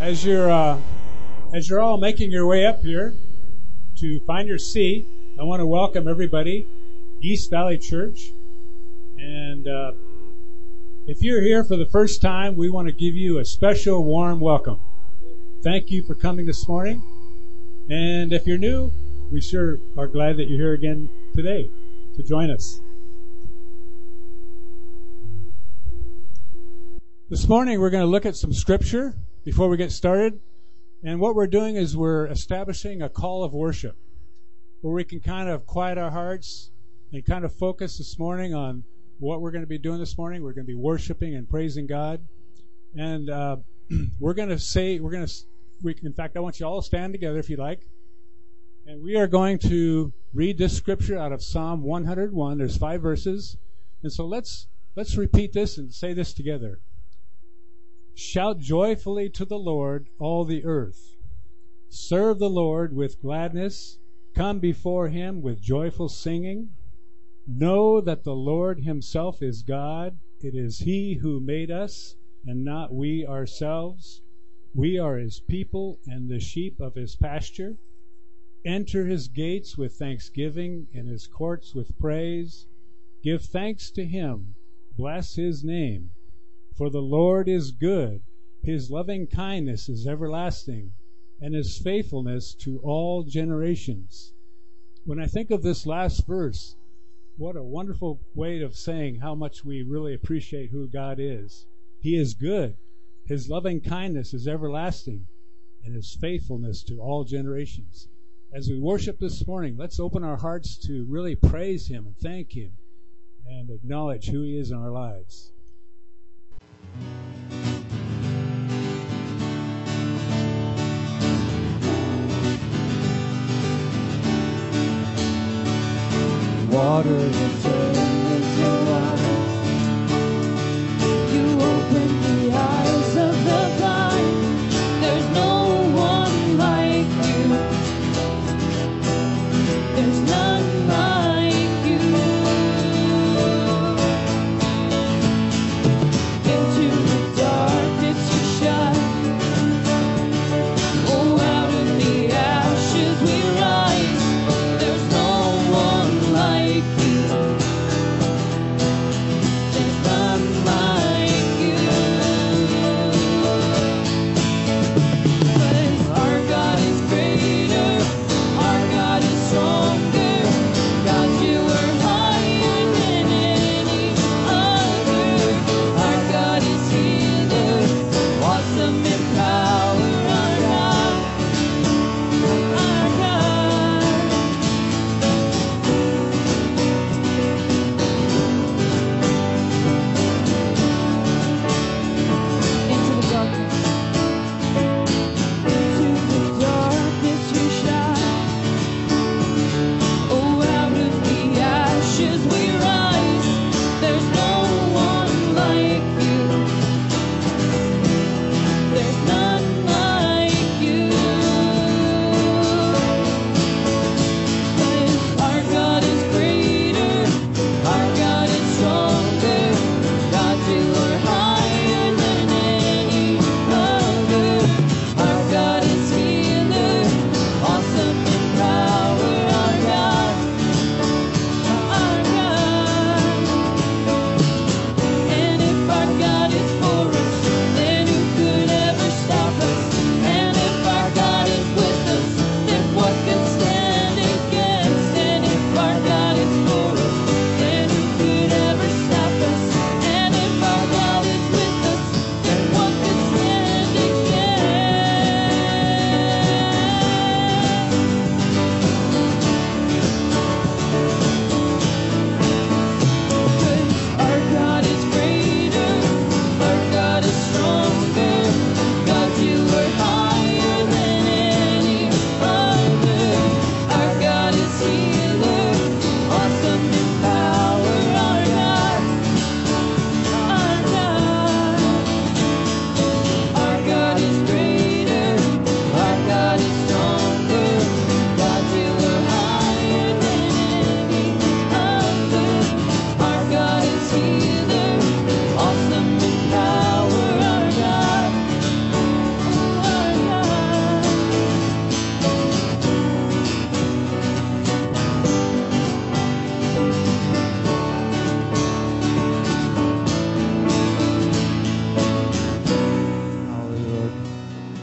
As you're all making your way up here to find your seat, I want to welcome everybody, East Valley Church. And if you're here for the first time, we want to give you a special warm welcome. Thank you for coming this morning. And if you're new, we sure are glad that you're here again today to join us. This morning we're going to look at some scripture before we get started. And what we're doing is we're establishing a call of worship where we can kind of quiet our hearts and kind of focus this morning on what we're going to be doing this morning. We're going to be worshiping and praising God. And we're going to say, in fact, I want you all to stand together if you like. And we are going to read this scripture out of Psalm 101. There's 5 verses. And so let's repeat this and say this together. Shout joyfully to the Lord, all the earth. Serve the Lord with gladness. Come before him with joyful singing. Know that the Lord himself is God. It is he who made us, and not we ourselves. We are his people and the sheep of his pasture. Enter his gates with thanksgiving and his courts with praise. Give thanks to him. Bless his name. For the Lord is good, his loving kindness is everlasting, and his faithfulness to all generations. When I think of this last verse, what a wonderful way of saying how much we really appreciate who God is. He is good, his loving kindness is everlasting, and his faithfulness to all generations. As we worship this morning, let's open our hearts to really praise him and thank him and acknowledge who he is in our lives. Water will turn into wine. You open the eyes of the blind. There's no one like you. There's none like you. Into the darkness you shine. Oh, out of the ashes we rise. There's no one like you.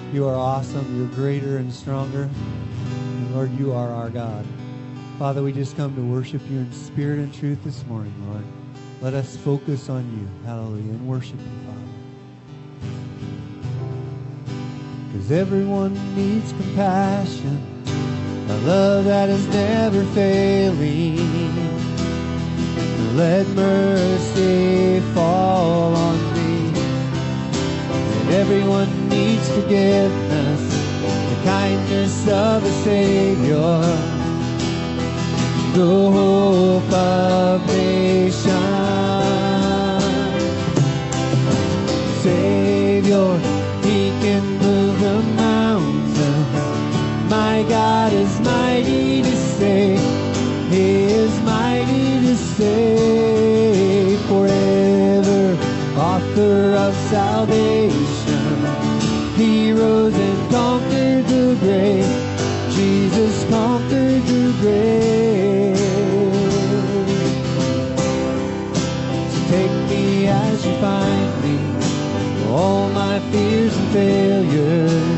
You are awesome. You're greater and stronger. And Lord, you are our God. Father, we just come to worship you in spirit and truth this morning, Lord. Let us focus on you. Hallelujah. And worship you, Father. Because everyone needs compassion, a love that is never failing. Let mercy fall on me. And everyone needs forgiveness, the kindness of a Savior, the hope of nations. Savior, He can move the mountains. My God is mighty to save. He is mighty to save. Forever, author of salvation. He rose and conquered the grave. Jesus conquered the grave. So take me as you find me, all my fears and failures.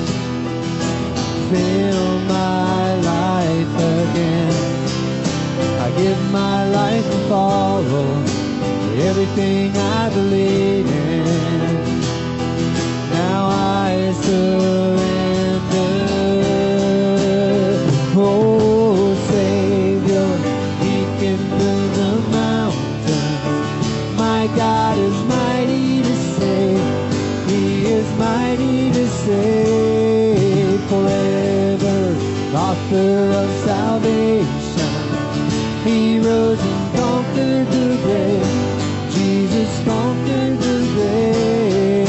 Fill my life again. I give my life and follow everything I believe in. Now I surrender. Oh, Savior, He can move the mountains. My God is mighty to save. He is mighty to save. Forever, author of salvation. He rose and conquered the grave. Jesus conquered the grave.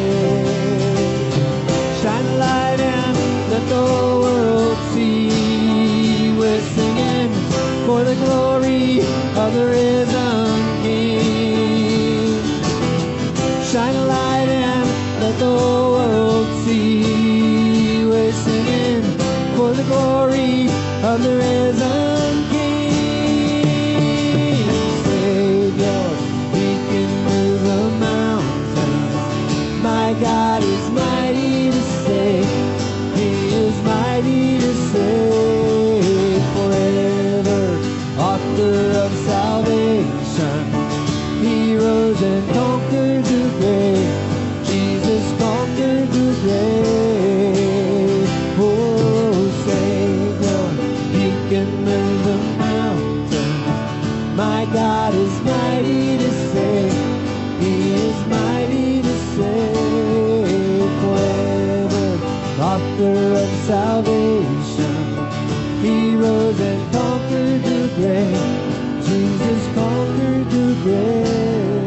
Shine a light and let the world see. We're singing for the glory of the risen King. Shine a light and let the world see. We're singing for the glory of the risen King. Savior, He can move the mountains. My God is mighty to save. He is mighty to save. Forever, author of salvation. He rose and conquered the grave. Jesus conquered the grave. Oh, Savior, He can move the mountains. My God is mighty to save. He is mighty to save. Forever, author of salvation. He rose and conquered the grave. Jesus conquered the grave.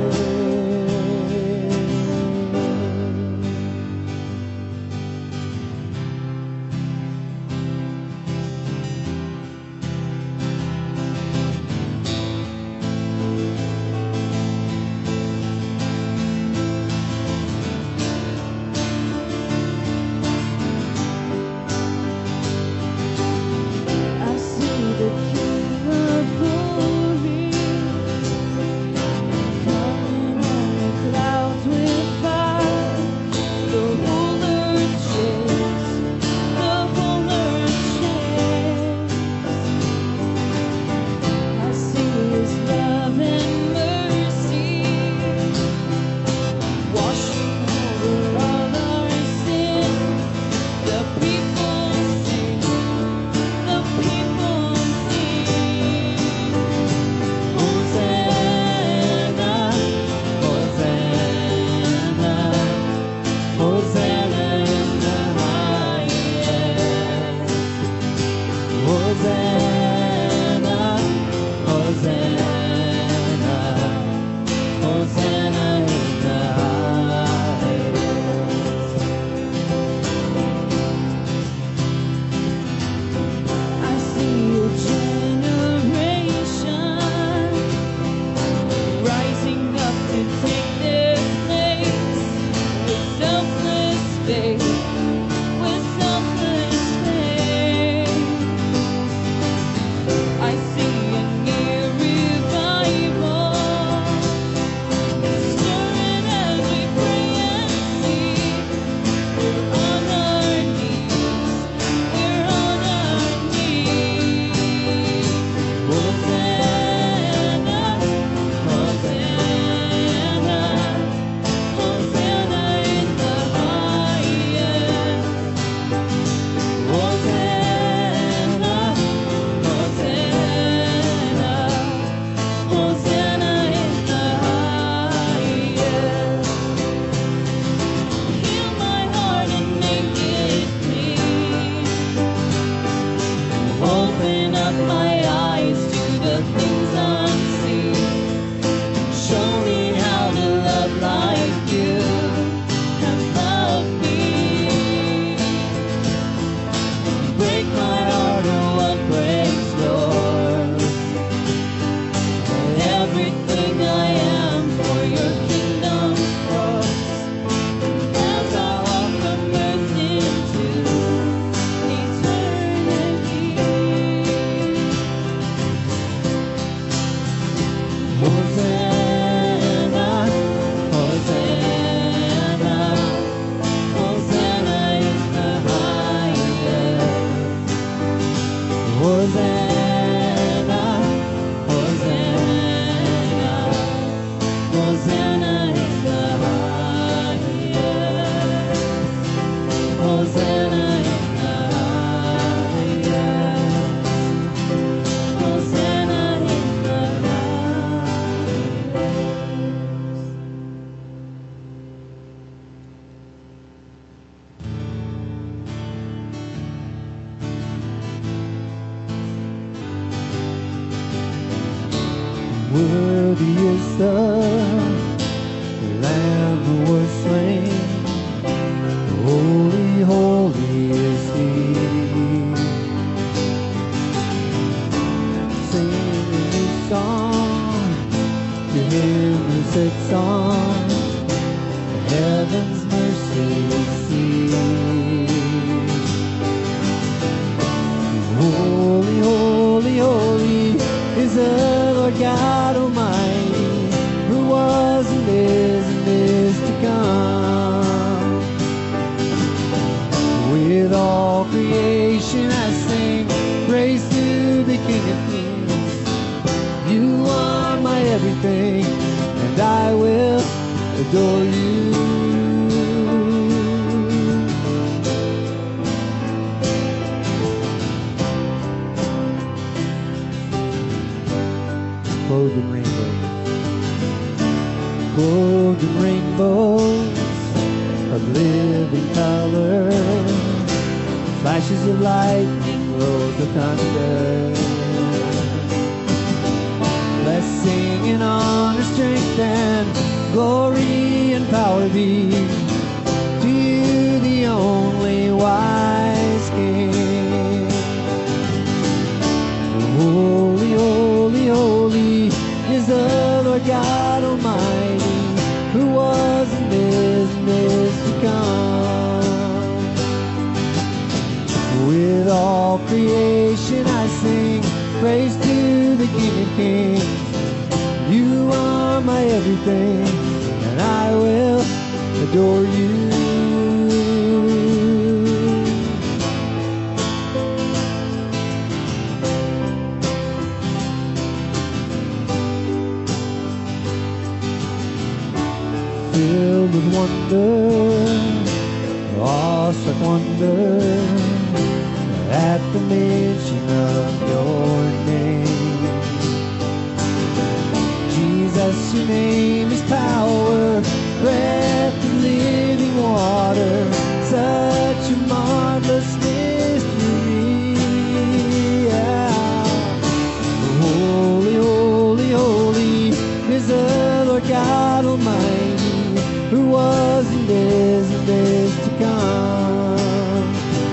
I see the King of Glory coming on the clouds with fire. The ruler shakes, the ruler shakes. I see His love and mercy washing over all our sin. The people sing. The people sing, Hosanna, Hosanna, Hosanna in the highest. Hosanna, Hosanna, Hosanna in the highest. I see a generation rising up to take their place with selfless faith, with selfless faith. I see a new revival stirring as we pray and see. We're on the Hosanna in the highest. Hosanna in the highest. Worthy is the Lamb who was slain. Holy, holy is He. Sing a new song to Him who sits on heaven's mercy seat. Holy, holy, holy is the Lord God Almighty, who was and is to come. With all creation I sing praise to the King of Kings. You are my everything, and I will adore you. Clothed in rainbows, clothed in rainbows of living color, flashes of lightning, rolls of thunder. Blessing and honor, strength and glory and power be to you, the only wise King. Holy, holy, holy is the Lord God Almighty, who was and is to come. With all creation I sing praise to the King of Kings. You are my everything, and I will adore you. Filled with wonder, awestruck wonder, at the mention of your name. Jesus, your name is power, breath of living water, such a marvelous mystery. Yeah. Holy, holy, holy is the Lord God Almighty, who was and is to come.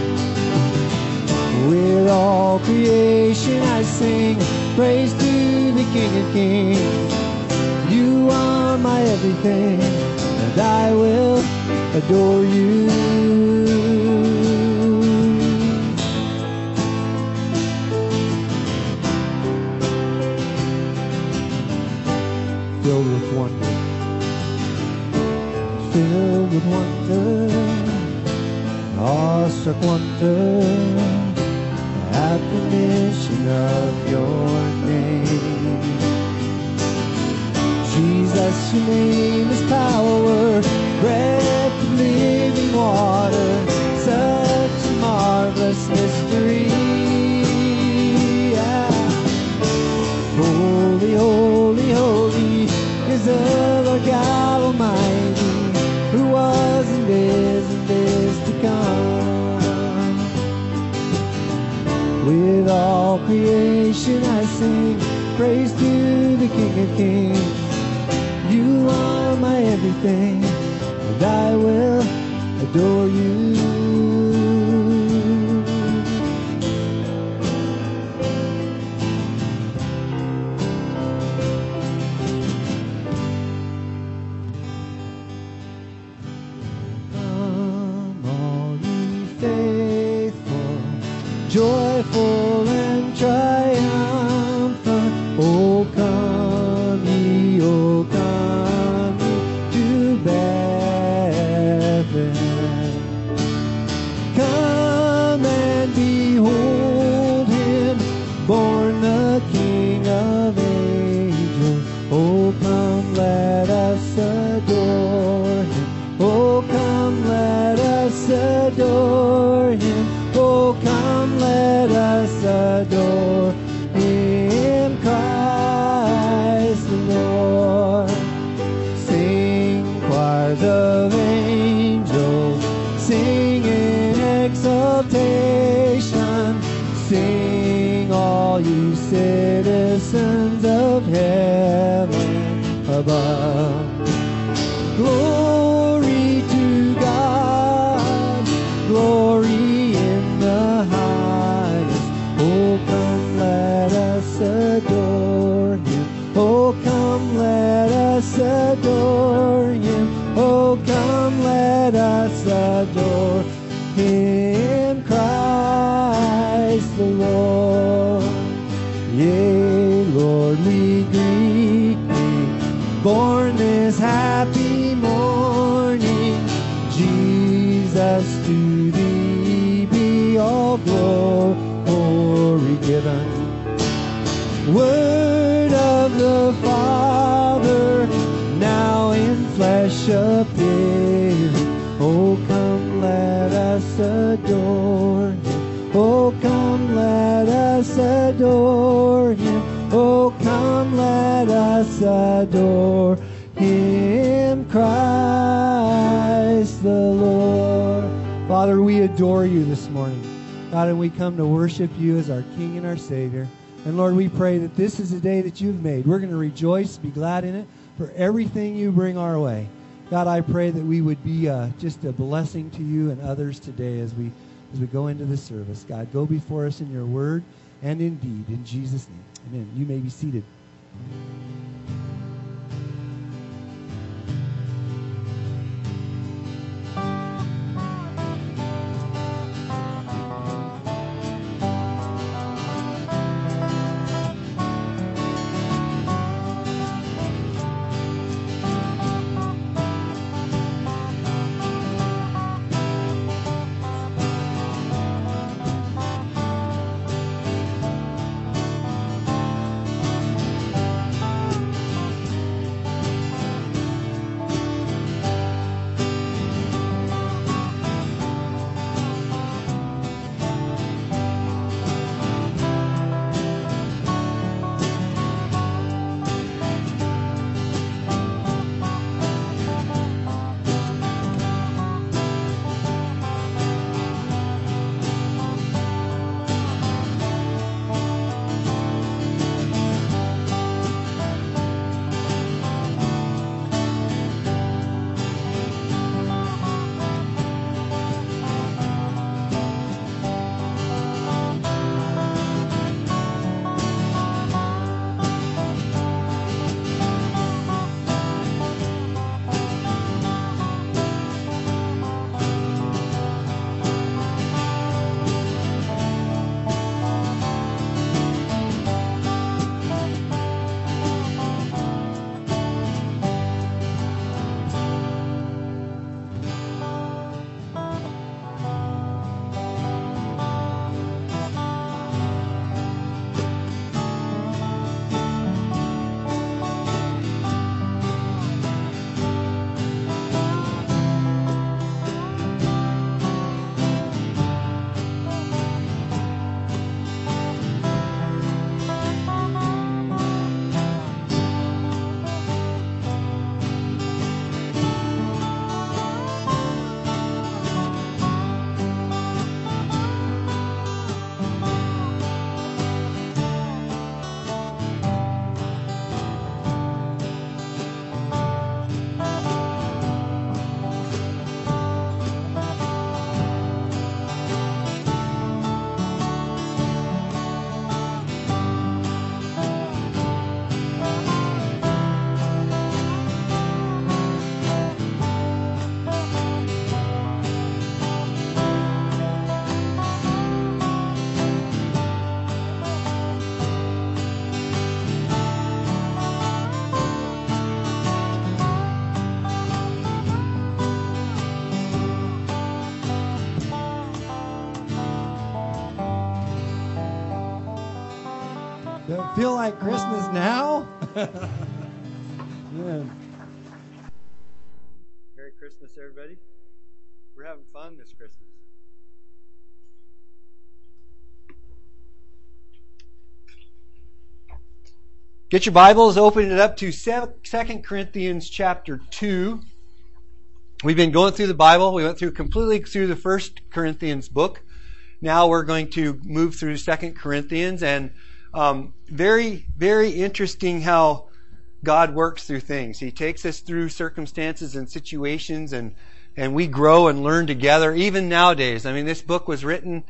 With all creation I sing praise to the King of Kings. You are my everything, and I will adore you. Filled with wonder, filled with wonder, awestruck wonder, at the mention of your name. Jesus, your name is power, breath of living water, such a marvelous mystery. Yeah. Holy, holy, holy is the Lord God Almighty, who was and is to come. With all creation I sing praise to the King of Kings. You are my everything, and I will adore you. Come, all ye faithful, joyful and triumphant. Oh, come ye, oh, come ye to Bethlehem. Come and behold him, born the King of ages. Oh, come, let us adore him. Oh, come, let us adore adore him. Oh, come, let us adore him, Christ the Lord. Sing, choirs of angels, sing in exaltation. Sing, all you citizens of heaven above. Glory to God, glory in the highest. Oh, come, let us adore him. Oh, come, let us adore him. Oh, come, let us adore him, Christ the Lord. Yea, Lord, we greet thee, born this happy morning. Jesus, to thee be all glory given. Word of the Father, now in flesh appearing. Oh, come, let us adore him. Oh, come, let us adore him. Oh, come, let us adore him, Christ the Lord. Father, we adore you this morning. God, and we come to worship you as our King and our Savior. And Lord, we pray that this is a day that you've made. We're going to rejoice, be glad in it for everything you bring our way. God, I pray that we would be just a blessing to you and others today as we go into the service. God, go before us in your word and in deed. In Jesus' name, amen. You may be seated. Does it feel like Christmas now? Yeah. Merry Christmas, everybody. We're having fun this Christmas. Get your Bibles, open it up to 2 Corinthians chapter 2. We've been going through the Bible. We went completely through the 1 Corinthians book. Now we're going to move through 2 Corinthians, and very, very interesting how God works through things. He takes us through circumstances and situations, and we grow and learn together, even nowadays. I mean, this book was written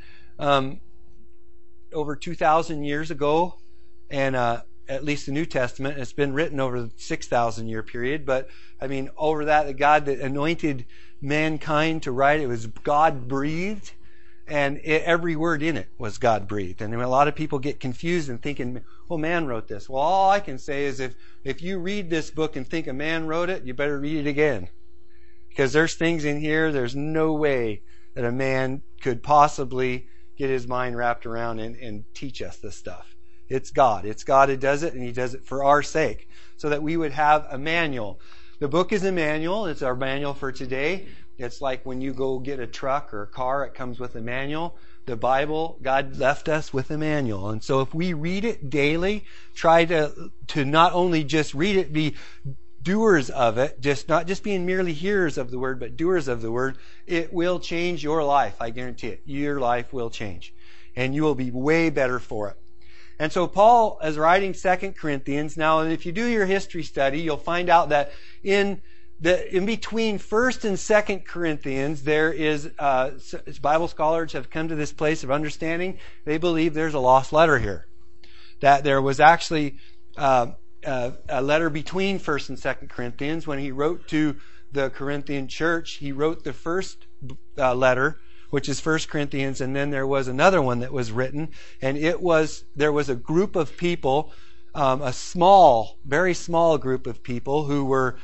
over 2,000 years ago, and at least the New Testament. It's been written over the 6,000 year period, but I mean, over that, the God that anointed mankind to write it was God breathed, and every word in it was God breathed. And a lot of people get confused and thinking, well, man wrote this. Well, all I can say is if you read this book and think a man wrote it, you better read it again. Because there's things in here, there's no way that a man could possibly get his mind wrapped around and teach us this stuff. It's God. It's God who does it, and He does it for our sake, so that we would have a manual. The book is a manual. It's our manual for today. It's like when you go get a truck or a car, it comes with a manual. The Bible, God left us with a manual. And so if we read it daily, try to not only just read it, be doers of it, not just being merely hearers of the word, but doers of the word, it will change your life. I guarantee it. Your life will change. And you will be way better for it. And so Paul is writing 2 Corinthians. Now, if you do your history study, you'll find out that in between 1st and 2nd Corinthians, there is, Bible scholars have come to this place of understanding. They believe there's a lost letter here. That there was actually a letter between 1st and 2nd Corinthians. When he wrote to the Corinthian church, he wrote the first letter, which is 1 Corinthians, and then there was another one that was written, and there was a group of people, a small, very small group of people who were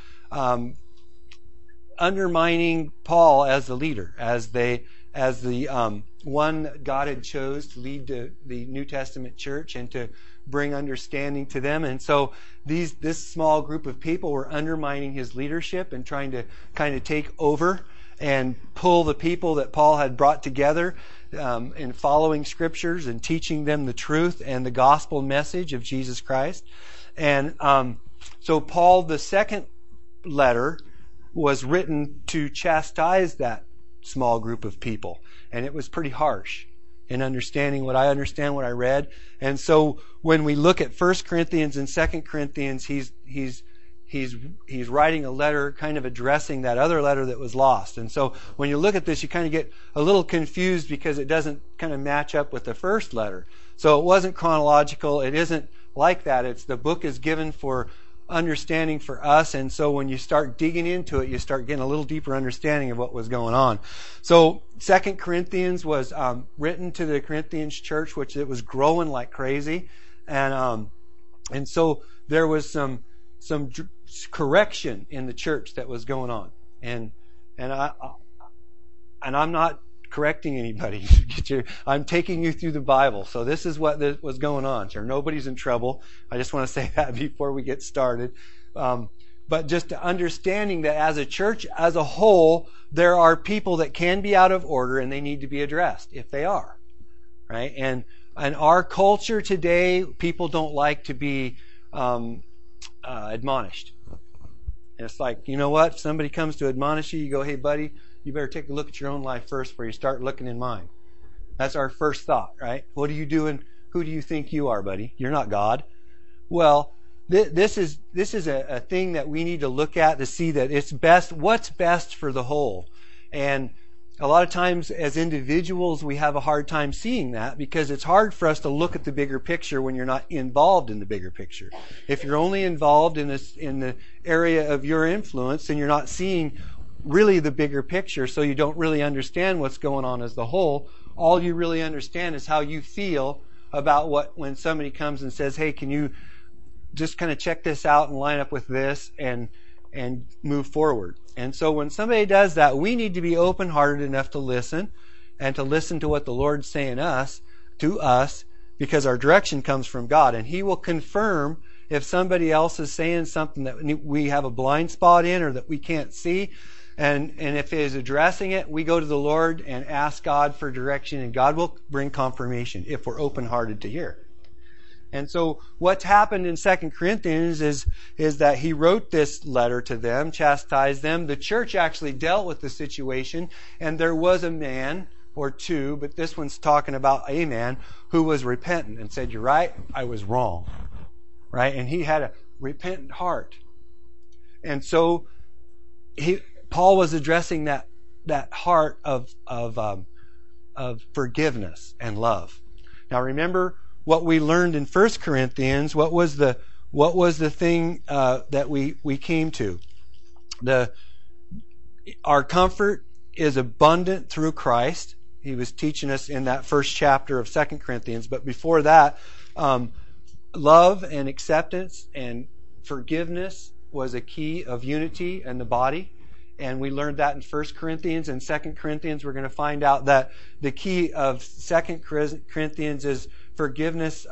undermining Paul as the leader, as the one God had chose to lead the New Testament church and to bring understanding to them. And so this small group of people were undermining his leadership and trying to kind of take over and pull the people that Paul had brought together in following scriptures and teaching them the truth and the gospel message of Jesus Christ. And so Paul, the second letter, was written to chastise that small group of people. And it was pretty harsh in understanding what I read. And so when we look at 1 Corinthians and 2 Corinthians, he's writing a letter kind of addressing that other letter that was lost. And so when you look at this, you kind of get a little confused because it doesn't kind of match up with the first letter. So it wasn't chronological. It isn't like that. The book is given for understanding for us. And so when you start digging into it, you start getting a little deeper understanding of what was going on. So 2 Corinthians was written to the Corinthians church, which it was growing like crazy. And so there was some correction in the church that was going on, and I'm not correcting anybody. I'm taking you through the Bible. So this is what was going on. So nobody's in trouble. I just want to say that before we get started. But just understanding that as a church as a whole, there are people that can be out of order and they need to be addressed if they are, right? And our culture today, people don't like to be admonished. And it's like, you know what? If somebody comes to admonish you, you go, hey, buddy, you better take a look at your own life first before you start looking in mine. That's our first thought, right? What are you doing? Who do you think you are, buddy? You're not God. Well, this is a thing that we need to look at to see that it's best, what's best for the whole. And a lot of times as individuals, we have a hard time seeing that because it's hard for us to look at the bigger picture when you're not involved in the bigger picture. If you're only involved in the area of your influence, then you're not seeing really the bigger picture, so you don't really understand what's going on as the whole. All you really understand is how you feel about when somebody comes and says, hey, can you just kind of check this out and line up with this and move forward. And so when somebody does that, we need to be open-hearted enough to listen and to listen to what the Lord's saying to us, because our direction comes from God. And He will confirm if somebody else is saying something that we have a blind spot in or that we can't see. And if He is addressing it, we go to the Lord and ask God for direction, and God will bring confirmation if we're open-hearted to hear. And so what's happened in 2 Corinthians is that he wrote this letter to them, chastised them. The church actually dealt with the situation, and there was a man or two, but this one's talking about a man who was repentant and said, "You're right, I was wrong." Right? And he had a repentant heart. And so Paul was addressing that heart of forgiveness and love. Now remember what we learned in 1 Corinthians. What was the thing that we came to? Our comfort is abundant through Christ. He was teaching us in that first chapter of 2 Corinthians. But before that, love and acceptance and forgiveness was a key of unity in the body. And we learned that in 1 Corinthians. And 2 Corinthians, we're going to find out that the key of 2 Corinthians is forgiveness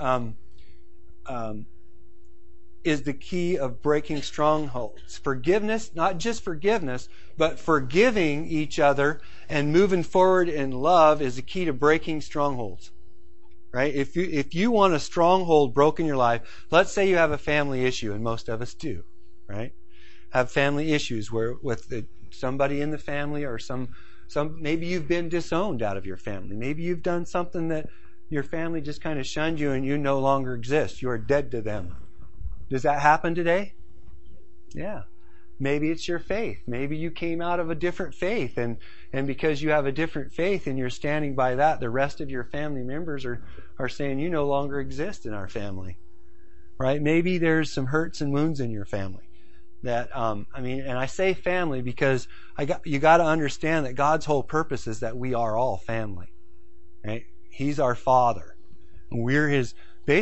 is the key of breaking strongholds. Forgiveness, not just forgiveness, but forgiving each other and moving forward in love is the key to breaking strongholds. Right? If you want a stronghold broken in your life, let's say you have a family issue, and most of us do, right? Have family issues where with somebody in the family or some maybe you've been disowned out of your family. Maybe you've done something that your family just kind of shunned you and you no longer exist. You are dead to them. Does that happen today? Yeah. Maybe it's your faith. Maybe you came out of a different faith, and because you have a different faith and you're standing by that, the rest of your family members are saying you no longer exist in our family. Right? Maybe there's some hurts and wounds in your family. That and I say family because you got to understand that God's whole purpose is that we are all family. Right? He's our Father. And we're His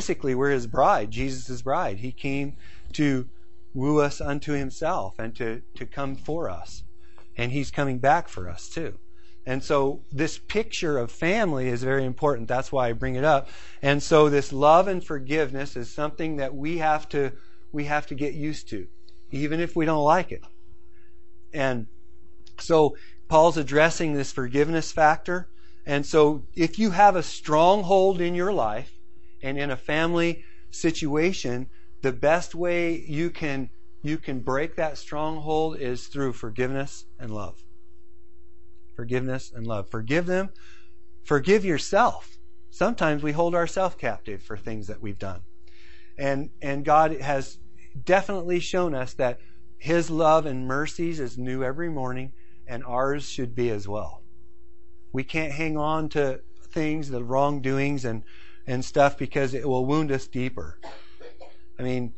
bride, Jesus' bride. He came to woo us unto Himself and to come for us. And He's coming back for us too. And so this picture of family is very important. That's why I bring it up. And so this love and forgiveness is something that we have to get used to, even if we don't like it. And so Paul's addressing this forgiveness factor. And so if you have a stronghold in your life and in a family situation, the best way you can break that stronghold is through forgiveness and love. Forgiveness and love. Forgive them. Forgive yourself. Sometimes we hold ourselves captive for things that we've done. And God has definitely shown us that His love and mercies is new every morning, and ours should be as well. We can't hang on to things, the wrongdoings and stuff, because it will wound us deeper. I mean,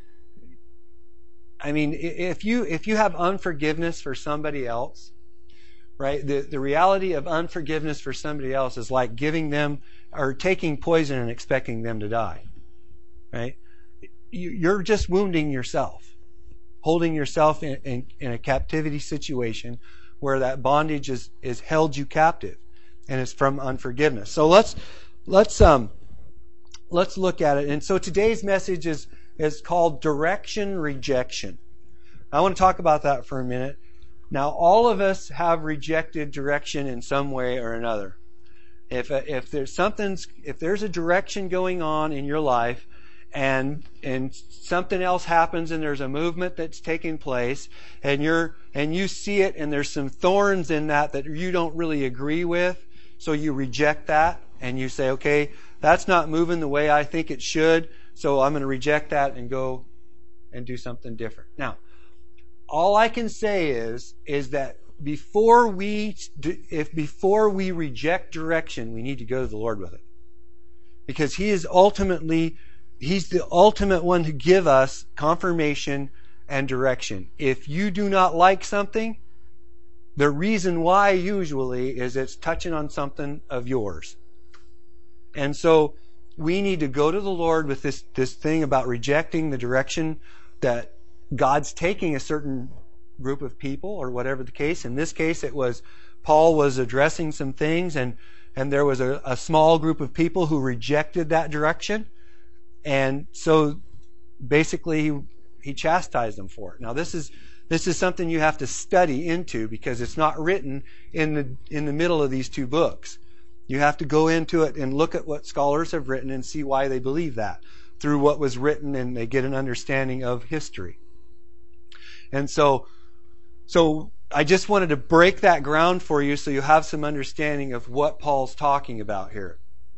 if you have unforgiveness for somebody else, right? The reality of unforgiveness for somebody else is like giving them or taking poison and expecting them to die, right? You're just wounding yourself, holding yourself in a captivity situation where that bondage is held you captive, and it's from unforgiveness. So let's look at it. And so today's message is called Direction Rejection. I want to talk about that for a minute. Now, all of us have rejected direction in some way or another. If there's a direction going on in your life, and something else happens, and there's a movement that's taking place, and you see it, and there's some thorns in that you don't really agree with, so you reject that, and you say, okay, that's not moving the way I think it should, so I'm going to reject that and go and do something different. Now, all I can say is that before we reject direction, we need to go to the Lord with it, because He's the ultimate one to give us confirmation and direction. If you do not like something, the reason why usually is it's touching on something of yours. And so we need to go to the Lord with this thing about rejecting the direction that God's taking a certain group of people, or whatever the case. In this case, it was Paul was addressing some things, and there was a small group of people who rejected that direction. And so basically he chastised them for it. Now this is something you have to study into, because it's not written in the middle of these two books. You have to go into it and look at what scholars have written and see why they believe that. through what was written, and they get an understanding of history. And so I just wanted to break that ground for you so you have some understanding of what Paul's talking about here.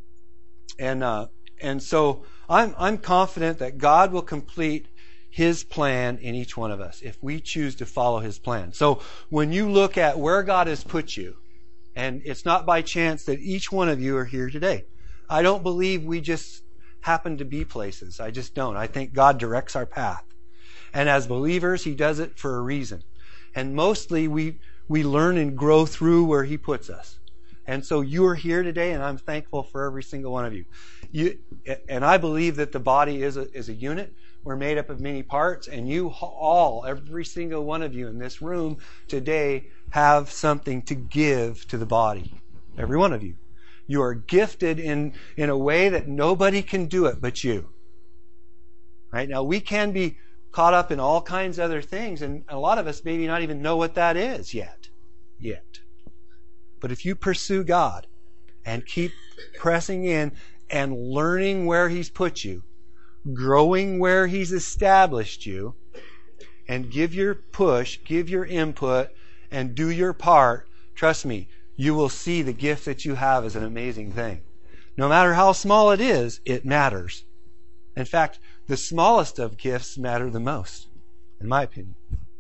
And so I'm confident that God will complete His plan in each one of us if we choose to follow His plan. So when you look at where God has put you, and it's not by chance that each one of you are here today. I don't believe we just happen to be places. I just don't. I think God directs our path. And as believers, He does it for a reason. And mostly we learn and grow through where He puts us. And so you are here today, and I'm thankful for every single one of you. And I believe that the body is a unit. We're made up of many parts, and you all, every single one of you in this room today, have something to give to the body. Every one of you. You are gifted in a way that nobody can do it but you. Right? Now, we can be caught up in all kinds of other things, and a lot of us maybe not even know what that is yet. But if you pursue God and keep pressing in and learning where He's put you, growing where He's established you, and give your push, give your input, and do your part, trust me, you will see the gift that you have as an amazing thing. No matter how small it is, it matters. In fact, the smallest of gifts matter the most, in my opinion.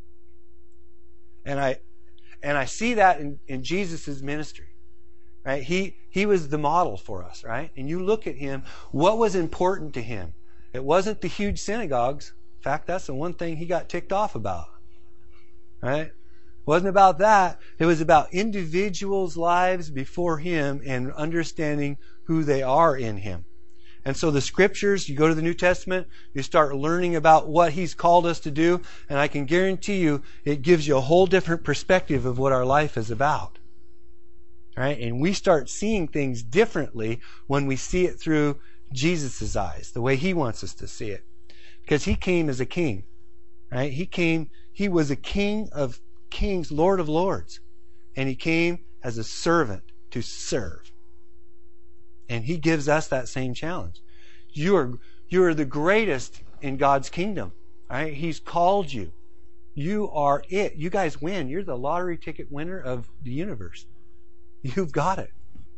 And I see that in Jesus' ministry. Right? He was the model for us, right? And you look at Him, what was important to Him? It wasn't the huge synagogues. In fact, that's the one thing He got ticked off about. Right? It wasn't about that. It was about individuals' lives before Him and understanding who they are in Him. And so the Scriptures, you go to the New Testament, you start learning about what He's called us to do, and I can guarantee you it gives you a whole different perspective of what our life is about. Right? And we start seeing things differently when we see it through Jesus' eyes, the way He wants us to see it. Because He came as a king. Right? He was a King of kings, Lord of lords. And He came as a servant to serve. And He gives us that same challenge. You are the greatest in God's kingdom. Right? He's called you. You are it. You guys win. You're the lottery ticket winner of the universe. You've got it.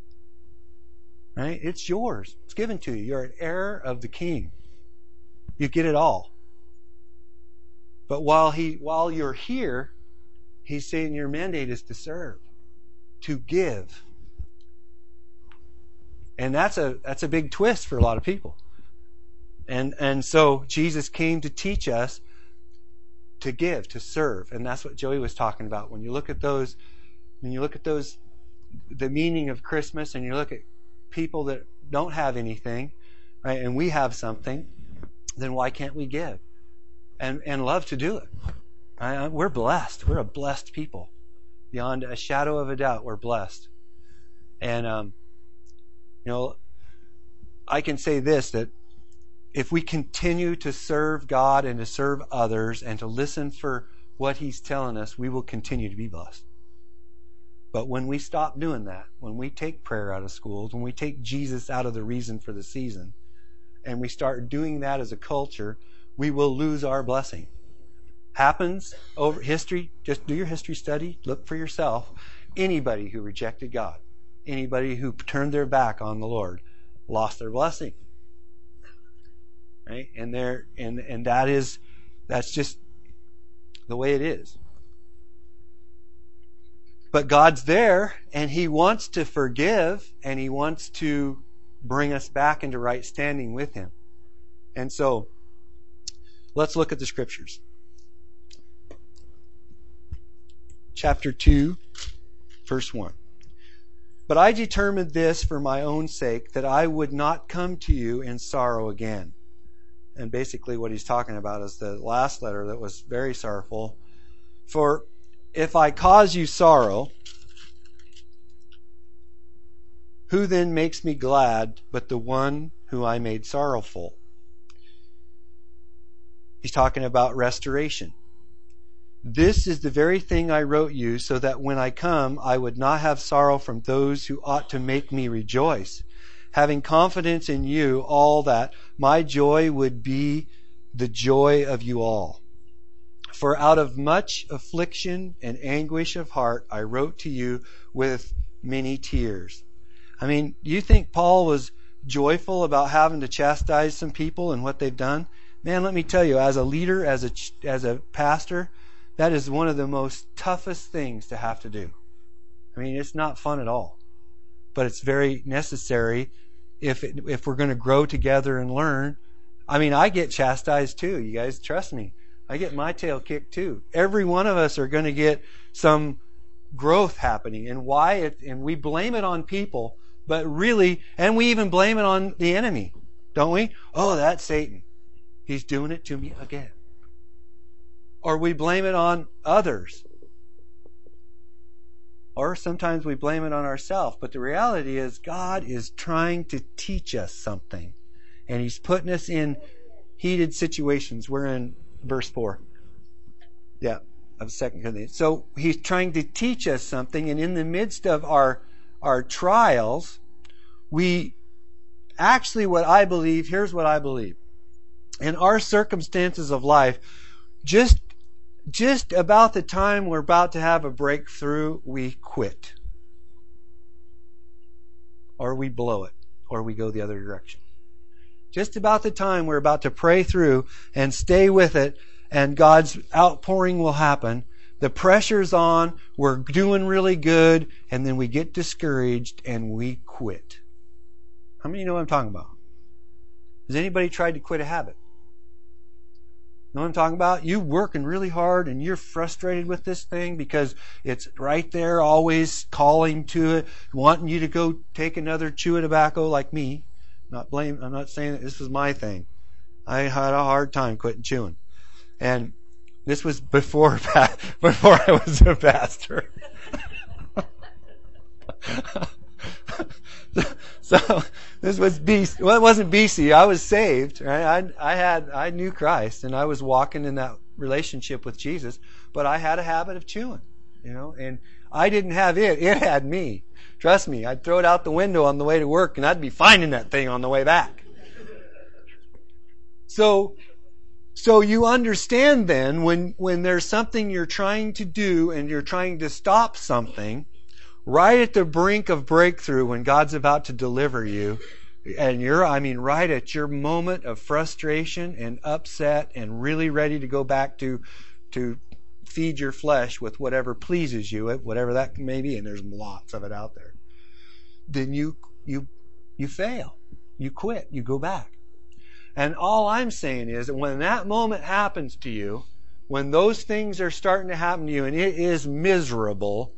Right? It's yours. It's given to you. You're an heir of the King. You get it all. But while you're here, He's saying your mandate is to serve, to give. And that's a big twist for a lot of people. And so Jesus came to teach us to give, to serve. And that's what Joey was talking about. When you look at those, the meaning of Christmas, and you look at people that don't have anything, right, and we have something, then why can't we give? And love to do it. Right? We're blessed. We're a blessed people. Beyond a shadow of a doubt, we're blessed. And I can say this, that if we continue to serve God and to serve others and to listen for what He's telling us, we will continue to be blessed. But when we stop doing that, when we take prayer out of schools, when we take Jesus out of the reason for the season, and we start doing that as a culture, we will lose our blessing. Happens over history. Just do your history study. Look for yourself. Anybody who rejected God, anybody who turned their back on the Lord, lost their blessing. Right? And that's just the way it is. But God's there, and He wants to forgive, and He wants to bring us back into right standing with Him. And so, let's look at the Scriptures. Chapter 2, verse 1. But I determined this for my own sake, that I would not come to you in sorrow again. And basically what he's talking about is the last letter that was very sorrowful. For if I cause you sorrow, who then makes me glad but the one who I made sorrowful? He's talking about restoration. This is the very thing I wrote you, so that when I come, I would not have sorrow from those who ought to make me rejoice, having confidence in you all, that my joy would be the joy of you all. For out of much affliction and anguish of heart I wrote to you with many tears. I mean, do you think Paul was joyful about having to chastise some people and what they've done? Man, let me tell you, as a leader, as a pastor, that is one of the most toughest things to have to do. I mean, it's not fun at all, but it's very necessary if we're going to grow together and learn. I mean, I get chastised too. You guys, trust me. I get my tail kicked too. Every one of us are going to get some growth happening, and and we blame it on people, but really, and we even blame it on the enemy, don't we? Oh, that's Satan. He's doing it to me again. Or we blame it on others. Or sometimes we blame it on ourselves. But the reality is God is trying to teach us something. And He's putting us in heated situations. We're in verse 4. Yeah, of 2 Corinthians. So He's trying to teach us something. And in the midst of our trials, we actually, here's what I believe. In our circumstances of life, just about the time we're about to have a breakthrough, we quit. Or we blow it. Or we go the other direction. Just about the time we're about to pray through and stay with it, and God's outpouring will happen, the pressure's on, we're doing really good, and then we get discouraged and we quit. How many know what I'm talking about? Has anybody tried to quit a habit? Know what I'm talking about? You working really hard and you're frustrated with this thing because it's right there, always calling to it, wanting you to go take another chew of tobacco like me. I'm not saying that this was my thing. I had a hard time quitting chewing. And this was before I was a pastor. So this was BC. Well, it wasn't BC. I was saved. Right? I knew Christ, and I was walking in that relationship with Jesus. But I had a habit of chewing, and I didn't have it. It had me. Trust me. I'd throw it out the window on the way to work, and I'd be finding that thing on the way back. So you understand then when there's something you're trying to do and you're trying to stop something. Right at the brink of breakthrough, when God's about to deliver you, and right at your moment of frustration and upset and really ready to go back to feed your flesh with whatever pleases you, whatever that may be, and there's lots of it out there, then you fail. You quit. You go back. And all I'm saying is that when that moment happens to you, when those things are starting to happen to you, and it is miserable,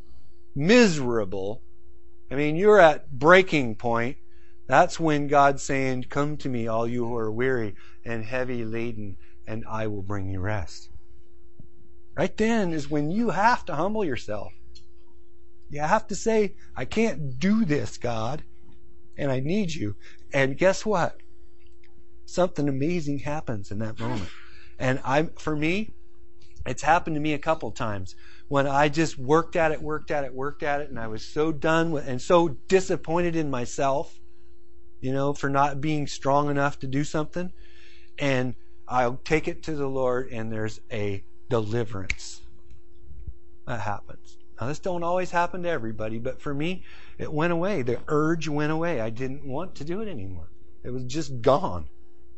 I mean, you're at breaking point. That's when God's saying, come to me, all you who are weary and heavy laden, and I will bring you rest. Right then is when you have to humble yourself. You have to say, I can't do this, God, and I need you. And guess what? Something amazing happens in that moment. And for me, it's happened to me a couple times when I just worked at it, and I was so done with and so disappointed in myself, for not being strong enough to do something. And I'll take it to the Lord, and there's a deliverance that happens. Now, this don't always happen to everybody, but for me, it went away. The urge went away. I didn't want to do it anymore. It was just gone.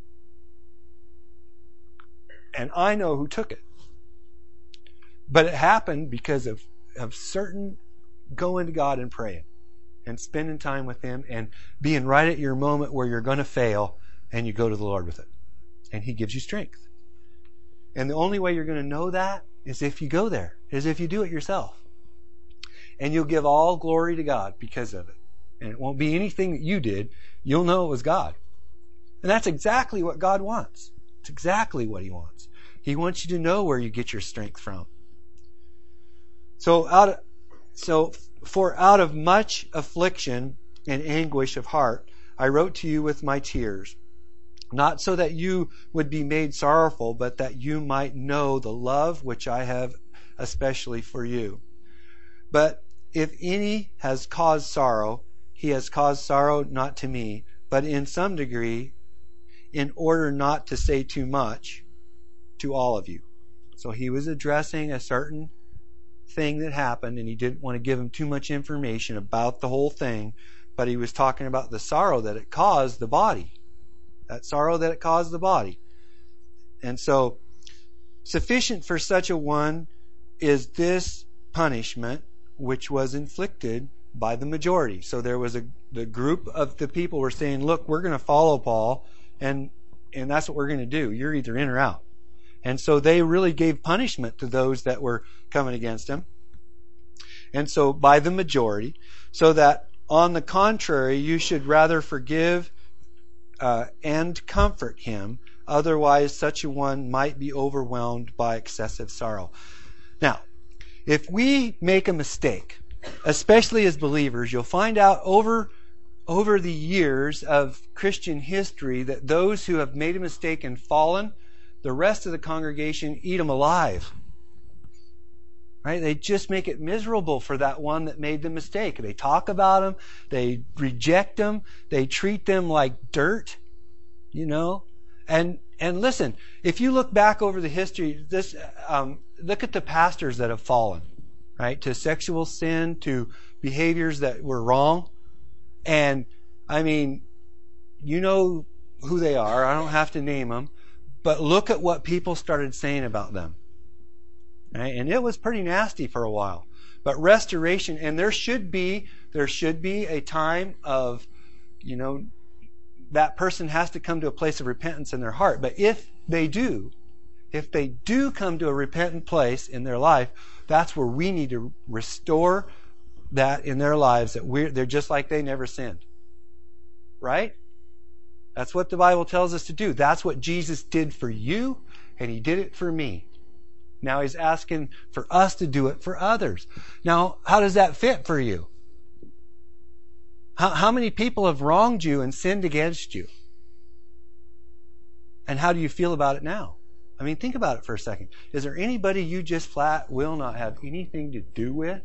And I know who took it. But it happened because of certain going to God and praying and spending time with Him and being right at your moment where you're going to fail, and you go to the Lord with it. And He gives you strength. And the only way you're going to know that is if you go there, is if you do it yourself. And you'll give all glory to God because of it. And it won't be anything that you did. You'll know it was God. And that's exactly what God wants. It's exactly what He wants. He wants you to know where you get your strength from. So out of much affliction and anguish of heart, I wrote to you with my tears, not so that you would be made sorrowful, but that you might know the love which I have especially for you. But if any has caused sorrow, he has caused sorrow not to me, but in some degree, in order not to say too much, to all of you. So he was addressing a certain thing that happened, and he didn't want to give them too much information about the whole thing, but he was talking about the sorrow that it caused the body. That sorrow that it caused the body. And so, sufficient for such a one is this punishment which was inflicted by the majority. So there was the group of the people were saying, look, we're going to follow Paul, and that's what we're going to do. You're either in or out. And so they really gave punishment to those that were coming against him. And so by the majority, so that on the contrary, you should rather forgive and comfort him. Otherwise, such a one might be overwhelmed by excessive sorrow. Now, if we make a mistake, especially as believers, you'll find out over the years of Christian history that those who have made a mistake and fallen, the rest of the congregation eat them alive. Right? They just make it miserable for that one that made the mistake. They talk about them, they reject them, they treat them like dirt, And listen, if you look back over the history, look at the pastors that have fallen, right? To sexual sin, to behaviors that were wrong. And, I mean, you know who they are. I don't have to name them. But look at what people started saying about them. Right? And it was pretty nasty for a while. But restoration, and there should be a time of, that person has to come to a place of repentance in their heart. But if they do come to a repentant place in their life, that's where we need to restore that in their lives, that they're just like they never sinned. Right? That's what the Bible tells us to do. That's what Jesus did for you, and he did it for me. Now he's asking for us to do it for others. Now, how does that fit for you? How many people have wronged you and sinned against you? And how do you feel about it now? I mean, think about it for a second. Is there anybody you just flat will not have anything to do with?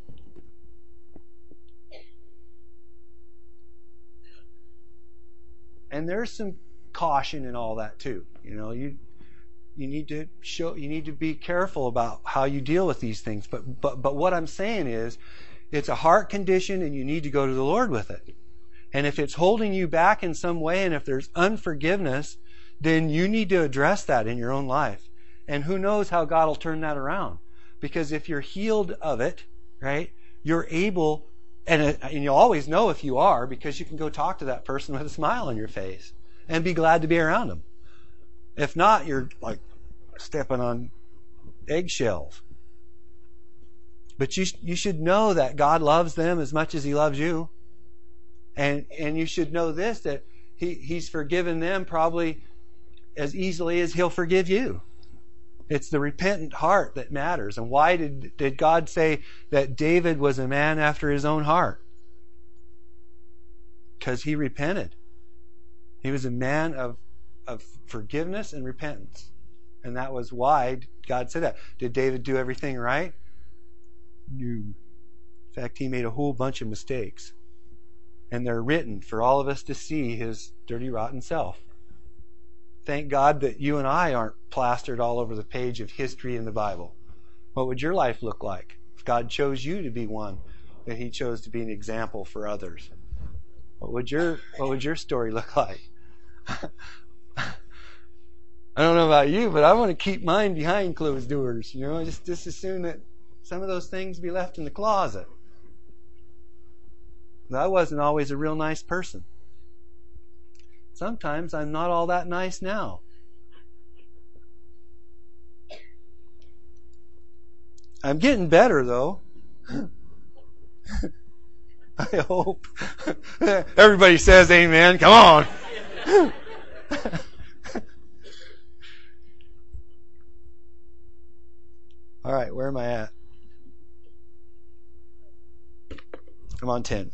And there's some caution in all that too. You need to be careful about how you deal with these things. But what I'm saying is, it's a heart condition, and you need to go to the Lord with it. And if it's holding you back in some way, and if there's unforgiveness, then you need to address that in your own life. And who knows how God will turn that around? Because if you're healed of it, right, you're able, and you'll always know if you are, because you can go talk to that person with a smile on your face and be glad to be around them. If not, you're like stepping on eggshells. But you should know that God loves them as much as he loves you. And you should know this, that he's forgiven them probably as easily as he'll forgive you. It's the repentant heart that matters. And why did God say that David was a man after his own heart? Because he repented. He was a man of forgiveness and repentance. And that was why God said that. Did David do everything right? No. In fact, he made a whole bunch of mistakes. And they're written for all of us to see his dirty, rotten self. Thank God that you and I aren't plastered all over the page of history in the Bible. What would your life look like if God chose you to be one that he chose to be an example for others? What would your story look like? I don't know about you, but I want to keep mine behind closed doors. Just as soon that some of those things be left in the closet. I wasn't always a real nice person. Sometimes I'm not all that nice now. I'm getting better, though. I hope. Everybody says amen. Come on. All right, where am I at? I'm on 10.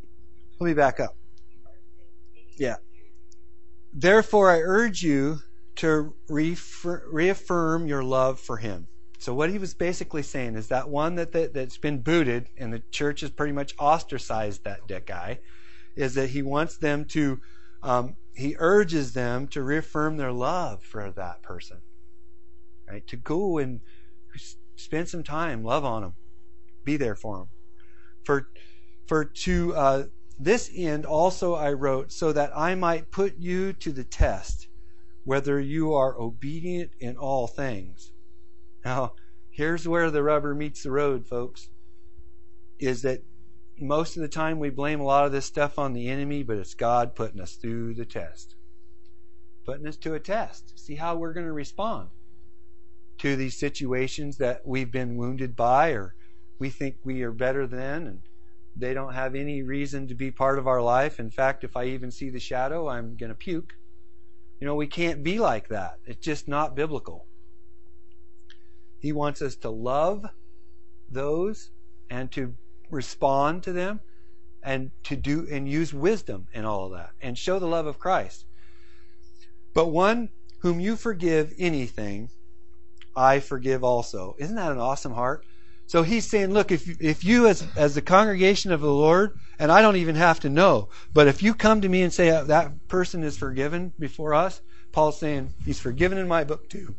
Let me back up. Yeah. Therefore, I urge you to reaffirm your love for him. So what he was basically saying is that one that's been booted, and the church has pretty much ostracized that guy, is that he wants them to, he urges them to reaffirm their love for that person. Right? To go and spend some time, love on them, be there for them. For to this end also I wrote, so that I might put you to the test, whether you are obedient in all things. Now, here's where the rubber meets the road, folks, is that most of the time we blame a lot of this stuff on the enemy, but it's God putting us through the test. Putting us to a test. See how we're going to respond to these situations that we've been wounded by, or we think we are better than, and they don't have any reason to be part of our life. In fact, if I even see the shadow, I'm going to puke. You know, we can't be like that. It's just not biblical. He wants us to love those and to respond to them and to do and use wisdom in all of that and show the love of Christ. But one whom you forgive anything, I forgive also. Isn't that an awesome heart? So he's saying, look, if you as the congregation of the Lord, and I don't even have to know, but if you come to me and say that person is forgiven before us, Paul's saying he's forgiven in my book too.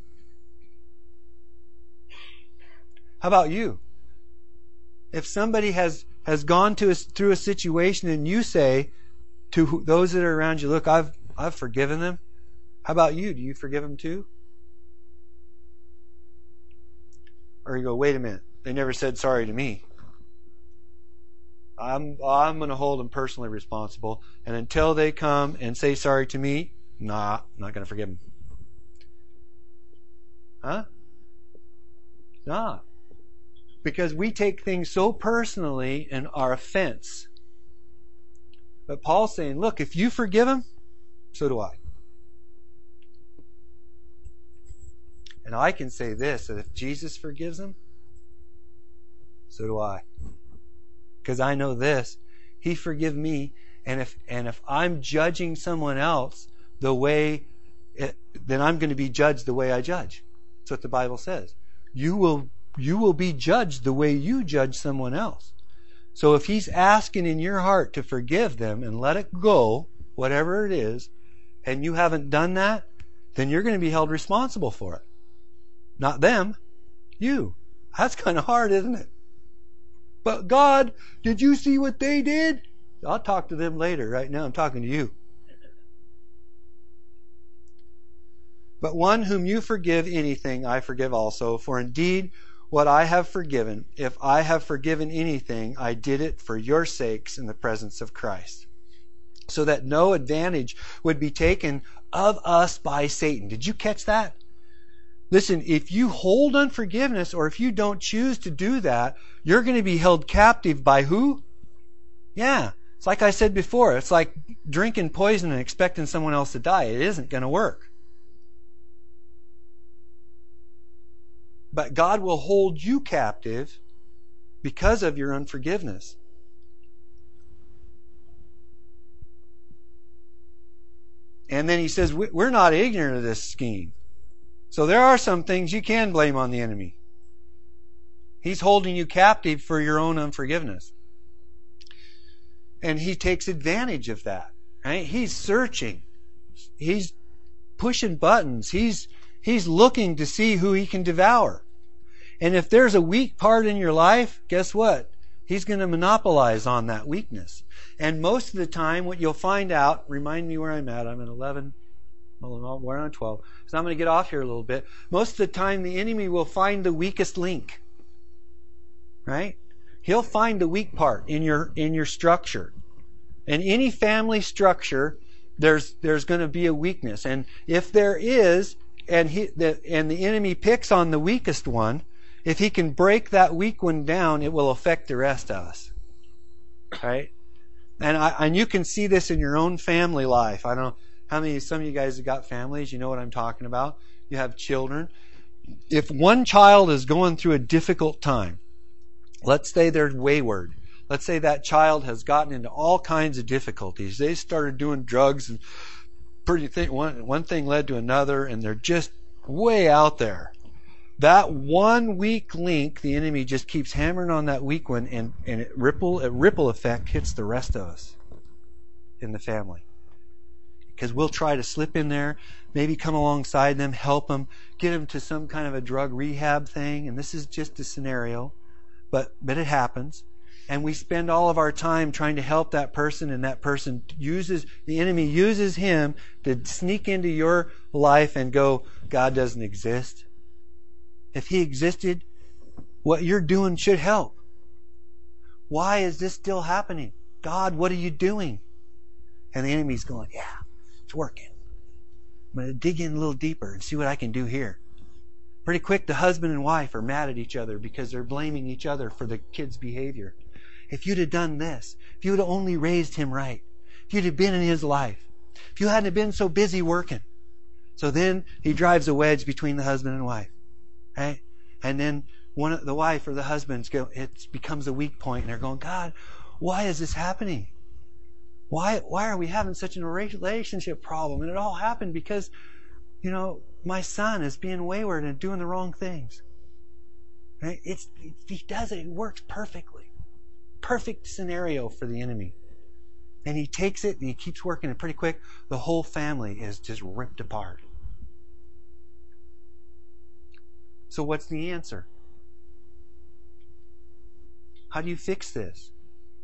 How about you? If somebody has gone through a situation and you say to those that are around you, look, I've forgiven them. How about you? Do you forgive them too? Or you go, wait a minute. They never said sorry to me. I'm going to hold them personally responsible. And until they come and say sorry to me, I'm not going to forgive them. Huh? Not. Because we take things so personally in our offense. But Paul's saying, look, if you forgive them, so do I. And I can say this, that if Jesus forgives them, so do I. Because I know this. He forgive me. And if I'm judging someone else the way, then I'm going to be judged the way I judge. That's what the Bible says. You will be judged the way you judge someone else. So if he's asking in your heart to forgive them and let it go, whatever it is, and you haven't done that, then you're going to be held responsible for it. Not them, you. That's kind of hard, isn't it? But God, did you see what they did? I'll talk to them later. Right now I'm talking to you. But one whom you forgive anything, I forgive also. For indeed, what I have forgiven, if I have forgiven anything, I did it for your sakes in the presence of Christ, so that no advantage would be taken of us by Satan. Did you catch that? Listen, if you hold unforgiveness, or if you don't choose to do that, you're going to be held captive by who? Yeah, it's like I said before. It's like drinking poison and expecting someone else to die. It isn't going to work. But God will hold you captive because of your unforgiveness. And then he says, we're not ignorant of this scheme. So there are some things you can blame on the enemy. He's holding you captive for your own unforgiveness. And he takes advantage of that. Right? He's searching. He's pushing buttons. He's looking to see who he can devour. And if there's a weak part in your life, guess what? He's going to monopolize on that weakness. And most of the time, what you'll find out, remind me where I'm at. I'm at 11. We're on 12. So I'm going to get off here a little bit. Most of the time, the enemy will find the weakest link. Right? He'll find the weak part in your structure. In any family structure, there's going to be a weakness. And if there is, and the enemy picks on the weakest one, if he can break that weak one down, it will affect the rest of us. Right? And you can see this in your own family life. I don't know how many, some of you guys have got families, you know what I'm talking about. You have children. If one child is going through a difficult time, let's say they're wayward. Let's say that child has gotten into all kinds of difficulties. They started doing drugs and one thing led to another, and they're just way out there. That one weak link, the enemy just keeps hammering on that weak one, and a ripple effect hits the rest of us in the family. Because we'll try to slip in there, maybe come alongside them, help them, get them to some kind of a drug rehab thing, and this is just a scenario, but it happens. And we spend all of our time trying to help that person, and that person the enemy uses him to sneak into your life and go, God doesn't exist. If he existed, what you're doing should help. Why is this still happening? God, what are you doing? And the enemy's going, yeah, it's working. I'm going to dig in a little deeper and see what I can do here. Pretty quick, the husband and wife are mad at each other because they're blaming each other for the kid's behavior. If you'd have done this, if you would have only raised him right, if you'd have been in his life, if you hadn't been so busy working. So then he drives a wedge between the husband and wife. Right? And then the wife or the husband, it becomes a weak point, and they're going, God, why is this happening? Why are we having such a relationship problem? And it all happened because, my son is being wayward and doing the wrong things. Right? He does it. It works perfectly. Perfect scenario for the enemy. And he takes it and he keeps working it pretty quick. The whole family is just ripped apart. So what's the answer? How do you fix this?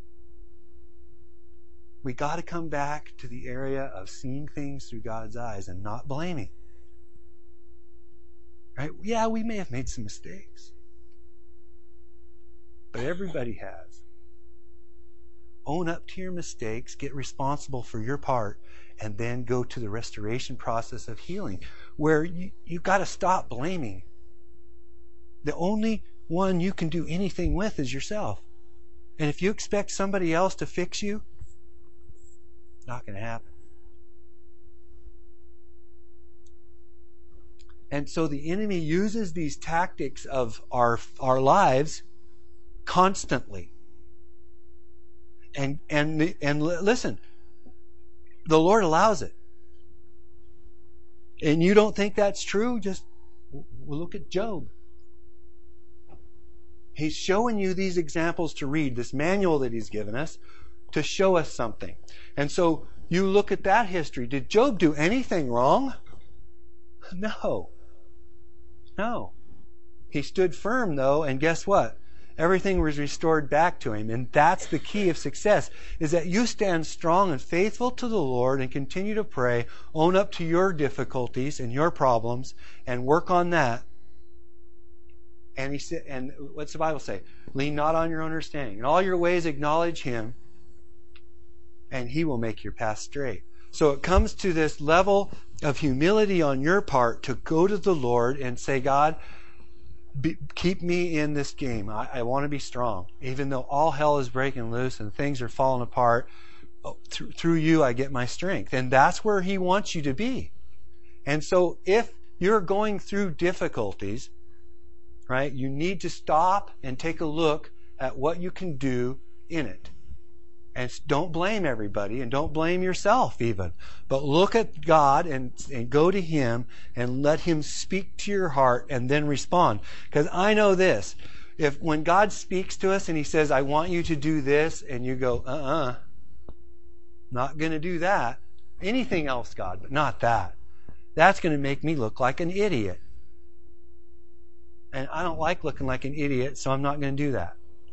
We got to come back to the area of seeing things through God's eyes and not blaming. Right? Yeah, we may have made some mistakes. But everybody has. Own up to your mistakes, get responsible for your part, and then go to the restoration process of healing, where you've got to stop blaming. The only one you can do anything with is yourself. And if you expect somebody else to fix you, it's not going to happen. And so the enemy uses these tactics of our lives constantly. And listen, the Lord allows it. And you don't think that's true? Just look at Job. He's showing you these examples to read, this manual that he's given us, to show us something. And so you look at that history. Did Job do anything wrong? No. He stood firm, though, and guess what? Everything was restored back to him. And that's the key of success, is that you stand strong and faithful to the Lord and continue to pray, own up to your difficulties and your problems, and work on that. And he said, and what's the Bible say? Lean not on your own understanding. In all your ways acknowledge him, and he will make your path straight. So it comes to this level of humility on your part to go to the Lord and say, God, keep me in this game. I want to be strong. Even though all hell is breaking loose and things are falling apart, through you I get my strength. And that's where he wants you to be. And so if you're going through difficulties, right, you need to stop and take a look at what you can do in it. And don't blame everybody, and don't blame yourself even. But look at God and go to him and let him speak to your heart and then respond. Because I know this. When God speaks to us and he says, I want you to do this, and you go, not going to do that. Anything else, God, but not that. That's going to make me look like an idiot. And I don't like looking like an idiot, so I'm not going to do that.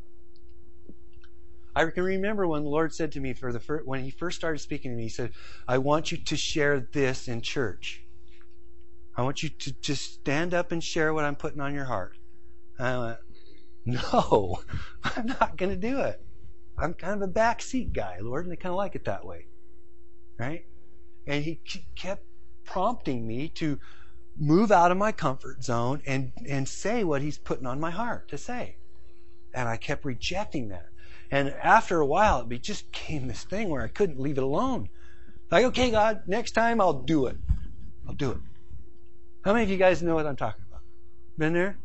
I can remember when the Lord said to me, when he first started speaking to me, he said, I want you to share this in church. I want you to just stand up and share what I'm putting on your heart. And I went, no, I'm not going to do it. I'm kind of a backseat guy, Lord, and I kind of like it that way. Right? And he kept prompting me to move out of my comfort zone and say what he's putting on my heart to say. And I kept rejecting that. And after a while, it just came this thing where I couldn't leave it alone. Like, okay, God, next time I'll do it. I'll do it. How many of you guys know what I'm talking about? Been there?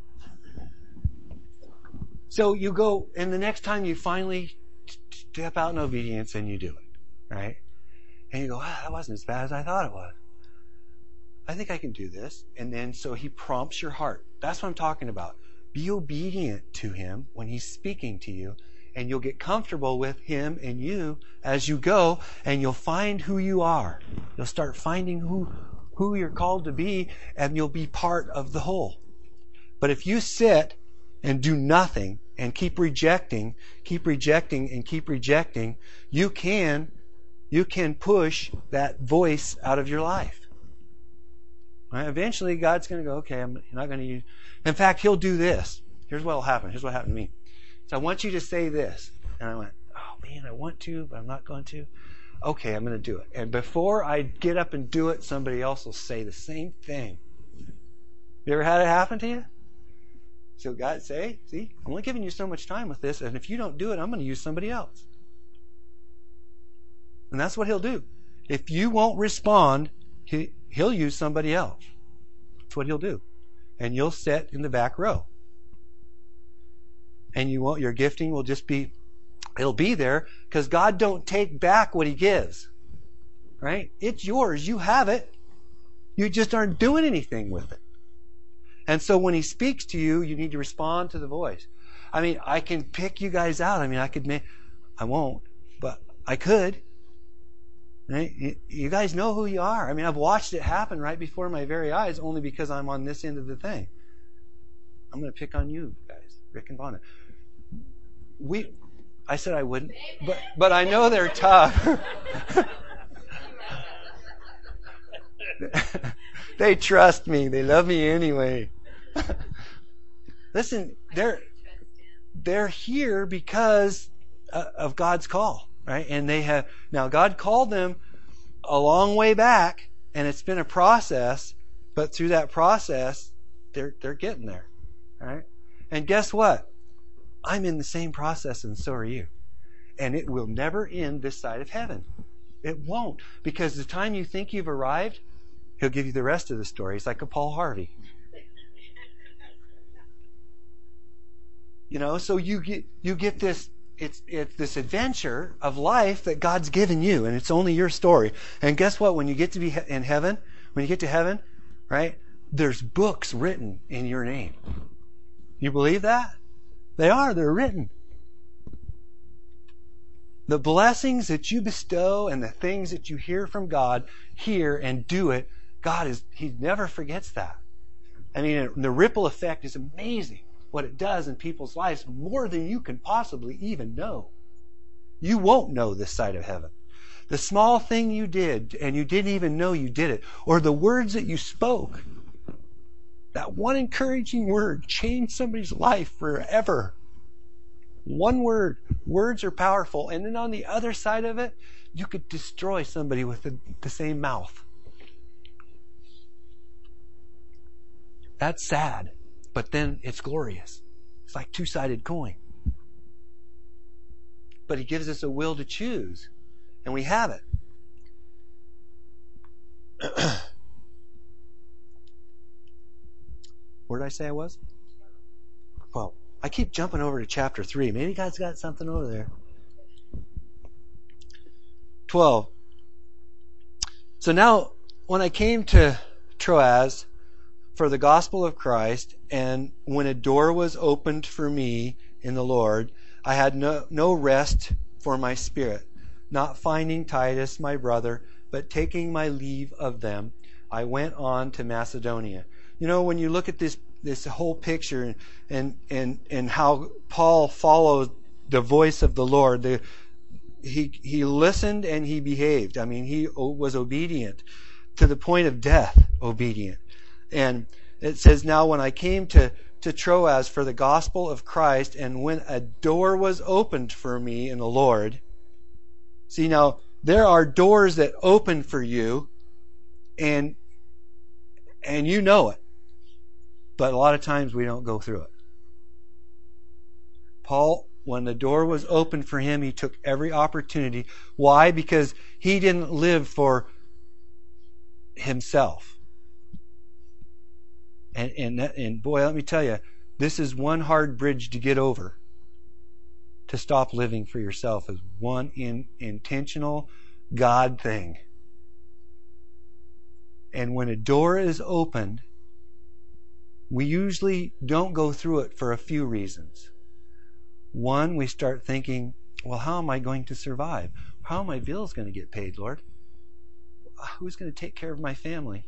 So you go, and the next time you finally step out in obedience and you do it, right? And you go, that wasn't as bad as I thought it was. I think I can do this. And then so he prompts your heart. That's what I'm talking about. Be obedient to him when he's speaking to you, and you'll get comfortable with him and you as you go, and you'll find who you are. You'll start finding who you're called to be, and you'll be part of the whole. But if you sit and do nothing and keep rejecting, and keep rejecting, you can push that voice out of your life. Right? Eventually, God's going to go, okay, I'm not going to use. In fact, he'll do this. Here's what will happen. Here's what happened to me. So I want you to say this. And I went, oh man, I want to, but I'm not going to. Okay, I'm going to do it. And before I get up and do it, somebody else will say the same thing. You ever had it happen to you? So God say, see, I'm only giving you so much time with this, and if you don't do it, I'm going to use somebody else. And that's what he'll do. If you won't respond, he'll use somebody else. That's what he'll do. And you'll sit in the back row. And your gifting will just be, it'll be there, because God don't take back what he gives. Right? It's yours. You have it. You just aren't doing anything with it. And so when he speaks to you, you need to respond to the voice. I mean, I can pick you guys out. I mean, I won't, but I could. Right? You guys know who you are. I mean, I've watched it happen right before my very eyes, only because I'm on this end of the thing. I'm going to pick on you guys, Rick and Bonnet. I said I wouldn't, but I know they're tough. They trust me. They love me anyway. Listen, they're here because of God's call, right? And now God called them a long way back, and it's been a process, but through that process, they're getting there, right? And guess what? I'm in the same process, and so are you. And it will never end this side of heaven. It won't, because the time you think you've arrived, he'll give you the rest of the story. It's like a Paul Harvey. So you get this, it's this adventure of life that God's given you, and it's only your story. And guess what? When you get to be in heaven, when you get to heaven, right, there's books written in your name. You believe that? They're written. The blessings that you bestow and the things that you hear from God, hear and do it, he never forgets that. I mean, the ripple effect is amazing. What it does in people's lives, more than you can possibly even know. You won't know this side of heaven. The small thing you did, and you didn't even know you did it, or the words that you spoke, that one encouraging word changed somebody's life forever. One word. Words are powerful. And then on the other side of it, you could destroy somebody with the same mouth. That's sad, but then it's glorious. It's like two-sided coin. But he gives us a will to choose, and we have it. Where did I say I was? Well, I keep jumping over to chapter 3. Maybe God's got something over there. 12. So now, when I came to Troas for the gospel of Christ, and when a door was opened for me in the Lord, I had no rest for my spirit, not finding Titus my brother, but taking my leave of them, I went on to Macedonia. When you look at this whole picture and how Paul followed the voice of the Lord, he listened and he behaved. I mean, he was obedient to the point of death, obedient. And it says, now when I came to Troas for the gospel of Christ, and when a door was opened for me in the Lord. See, now, there are doors that open for you, and you know it. But a lot of times we don't go through it. Paul, when the door was open for him, he took every opportunity. Why? Because he didn't live for himself. And boy, let me tell you, this is one hard bridge to get over. To stop living for yourself is one intentional God thing. And when a door is opened, we usually don't go through it for a few reasons. One, we start thinking, well, how am I going to survive? How are my bills going to get paid, Lord? Who's going to take care of my family?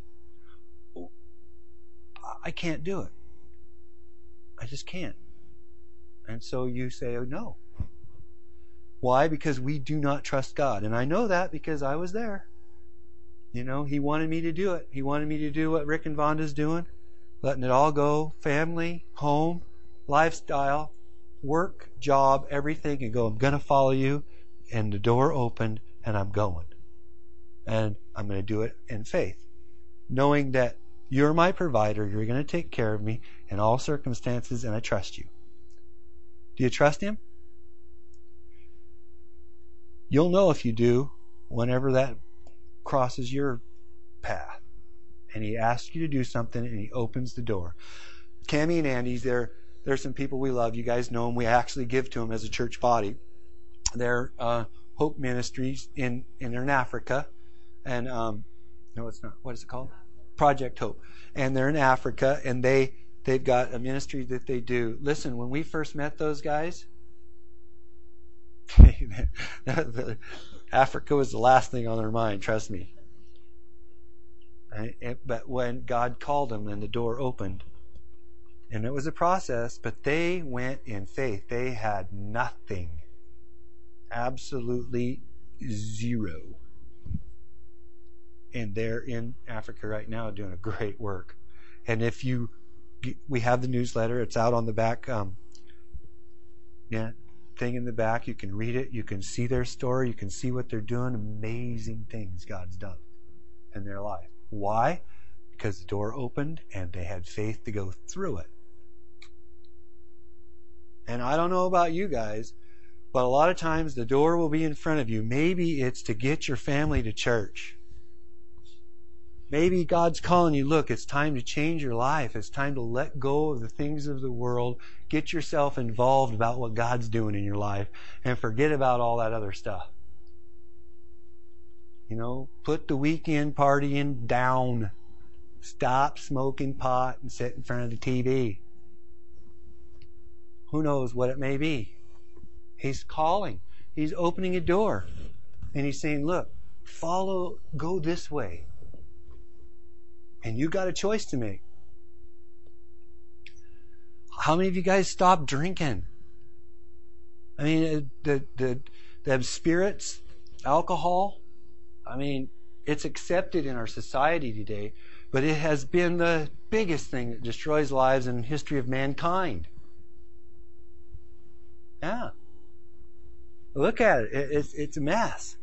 I can't do it. I just can't. And so you say, oh, no. Why? Because we do not trust God. And I know that because I was there. You know, He wanted me to do it. He wanted me to do what Rick and Vonda's doing, letting it all go, family, home, lifestyle, work, job, everything, and go, I'm going to follow you. And the door opened, and I'm going. And I'm going to do it in faith, knowing that you're my provider, you're going to take care of me in all circumstances, and I trust you. Do you trust Him? You'll know if you do whenever that crosses your path and He asks you to do something and He opens the door. Cammie and Andy's, they're some people we love. You guys know them. We actually give to them as a church body. They're Hope Ministries they're in Africa. And no, it's not. What is it called? Project Hope. And they're in Africa, and they've got a ministry that they do. Listen, when we first met those guys, Africa was the last thing on their mind, trust me. But when God called them and the door opened, and it was a process, but they went in faith. They had nothing. Absolutely zero. And they're in Africa right now doing a great work. And if we have the newsletter, it's out on the back thing in the back. You can read it. You can see their story. You can see what they're doing. Amazing things God's done in their life. Why? Because the door opened and they had faith to go through it. And I don't know about you guys, but a lot of times the door will be in front of you. Maybe it's to get your family to church. Maybe God's calling you, look, it's time to change your life. It's time to let go of the things of the world. Get yourself involved about what God's doing in your life and forget about all that other stuff. You know, put the weekend partying down. Stop smoking pot and sit in front of the TV. Who knows what it may be? He's calling. He's opening a door. And He's saying, look, go this way. And you got a choice to make. How many of you guys stopped drinking? I mean, the spirits, alcohol, I mean, it's accepted in our society today, but it has been the biggest thing that destroys lives in the history of mankind. Yeah. Look at it. It's a mess.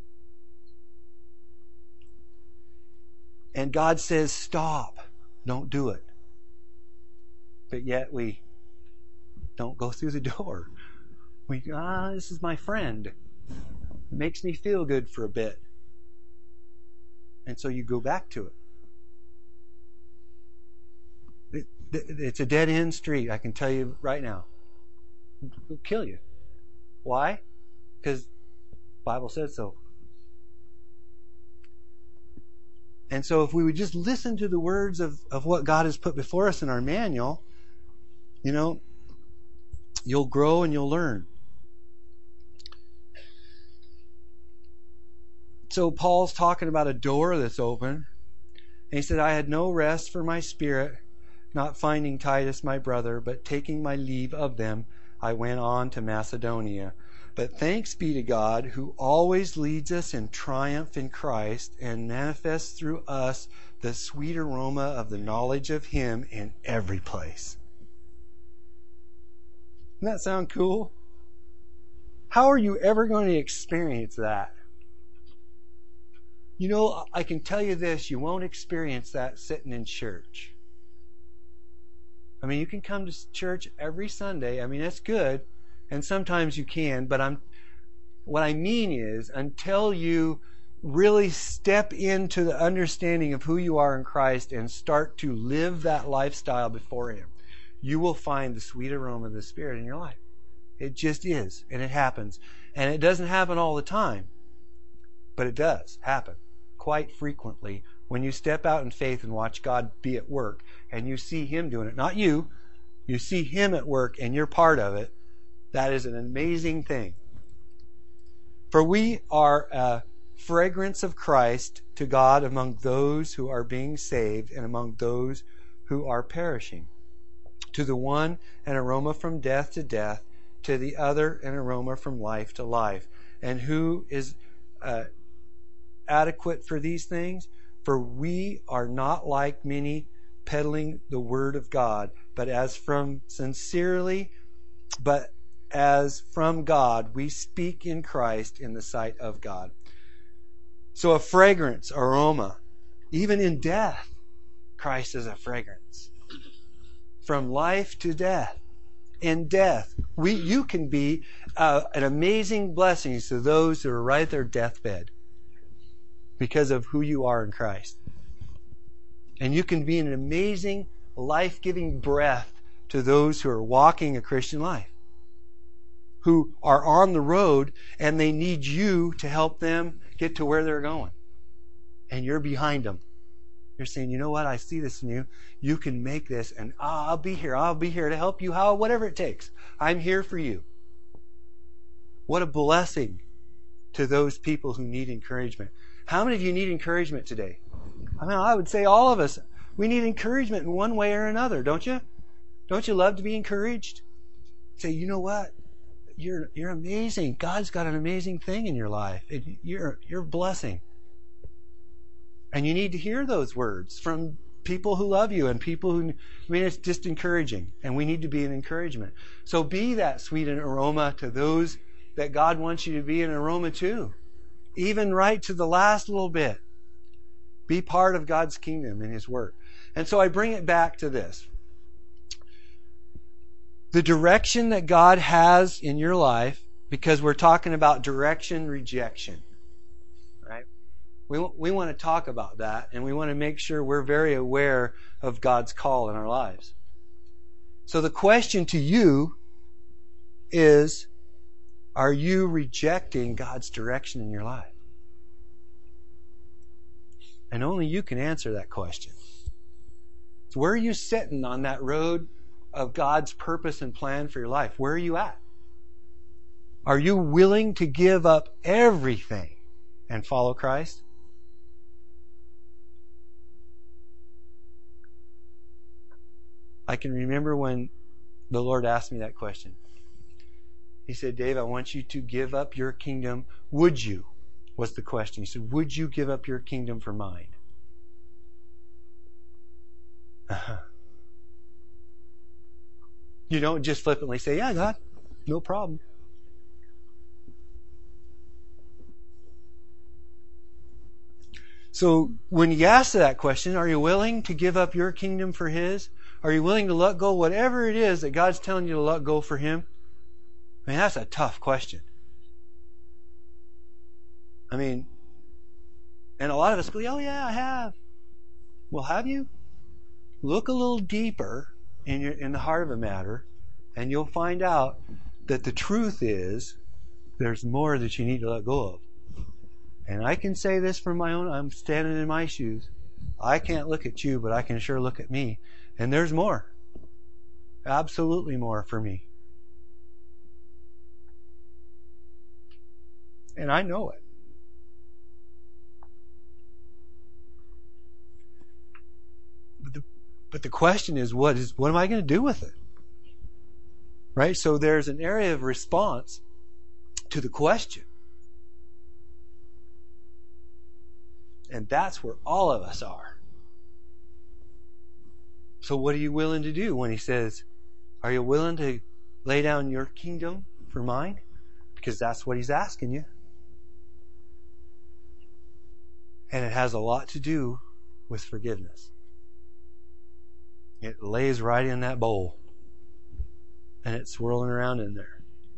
And God says, stop. Don't do it. But yet we don't go through the door. This is my friend. It makes me feel good for a bit. And so you go back to it. It's a dead-end street, I can tell you right now. It'll kill you. Why? Because the Bible says so. And so if we would just listen to the words of what God has put before us in our manual, you know, you'll grow and you'll learn. So Paul's talking about a door that's open. And he said, I had no rest for my spirit, not finding Titus my brother, but taking my leave of them, I went on to Macedonia. But thanks be to God, who always leads us in triumph in Christ and manifests through us the sweet aroma of the knowledge of Him in every place. Doesn't that sound cool? How are you ever going to experience that? You know, I can tell you this, you won't experience that sitting in church. I mean, you can come to church every Sunday. I mean, that's good. And sometimes you can, but what I mean is, until you really step into the understanding of who you are in Christ and start to live that lifestyle before Him, you will find the sweet aroma of the Spirit in your life. It just is, and it happens. And it doesn't happen all the time. But it does happen quite frequently when you step out in faith and watch God be at work and you see Him doing it. Not you. You see Him at work and you're part of it. That is an amazing thing. For we are a fragrance of Christ to God among those who are being saved and among those who are perishing. To the one, an aroma from death to death, to the other, an aroma from life to life. And who is adequate for these things? For we are not like many peddling the word of God, but as from God, we speak in Christ in the sight of God. So a fragrance, aroma, even in death, Christ is a fragrance. From life to death. In death, you can be an amazing blessing to those who are right at their deathbed because of who you are in Christ. And you can be an amazing, life-giving breath to those who are walking a Christian life, who are on the road and they need you to help them get to where they're going. And you're behind them. You're saying, you know what, I see this in you. You can make this, and I'll be here. I'll be here to help you, whatever it takes. I'm here for you. What a blessing to those people who need encouragement. How many of you need encouragement today? I mean, I would say all of us. We need encouragement in one way or another, don't you? Don't you love to be encouraged? Say, you know what? You're amazing. God's got an amazing thing in your life. You're a blessing. And you need to hear those words from people who love you and people who, it's just encouraging. And we need to be an encouragement. So be that sweet aroma to those that God wants you to be an aroma to. Even right to the last little bit. Be part of God's kingdom and His work. And so I bring it back to this. The direction that God has in your life, because we're talking about direction, rejection. Right? We want to talk about that, and we want to make sure we're very aware of God's call in our lives. So the question to you is, are you rejecting God's direction in your life? And only you can answer that question. So where are you sitting on that road of God's purpose and plan for your life? Where are you at? Are you willing to give up everything and follow Christ? I can remember when the Lord asked me that question. He said, Dave, I want you to give up your kingdom. Would you? Was the question. He said, would you give up your kingdom for mine? You don't just flippantly say, yeah, God, no problem. So when you ask that question, are you willing to give up your kingdom for His? Are you willing to let go whatever it is that God's telling you to let go for Him? I mean, that's a tough question. I mean, and a lot of us go, oh yeah, I have. Well, have you? Look a little deeper in the heart of a matter, and you'll find out that the truth is there's more that you need to let go of. And I can say this from my own, I'm standing in my shoes. I can't look at you, but I can sure look at me. And there's more. Absolutely more for me. And I know it. But the question is, what am I going to do with it? Right? So there's an area of response to the question. And that's where all of us are. So what are you willing to do when He says, are you willing to lay down your kingdom for mine? Because that's what He's asking you. And it has a lot to do with forgiveness. It lays right in that bowl. And it's swirling around in there.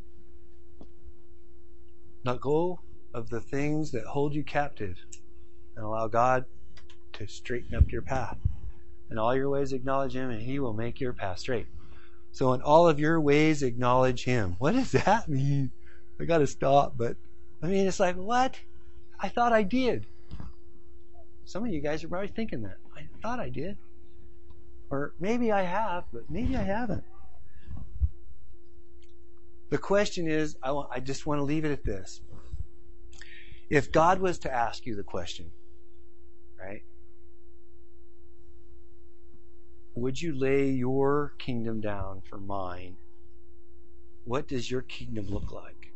Let go of the things that hold you captive and allow God to straighten up your path. In all your ways acknowledge Him, and He will make your path straight. So in all of your ways acknowledge Him. What does that mean? I got to stop, but I mean, it's like, what? I thought I did. Some of you guys are probably thinking that. I thought I did. Or maybe I have, but maybe I haven't. The question is, I just want to leave it at this. If God was to ask you the question, right? Would you lay your kingdom down for mine? What does your kingdom look like?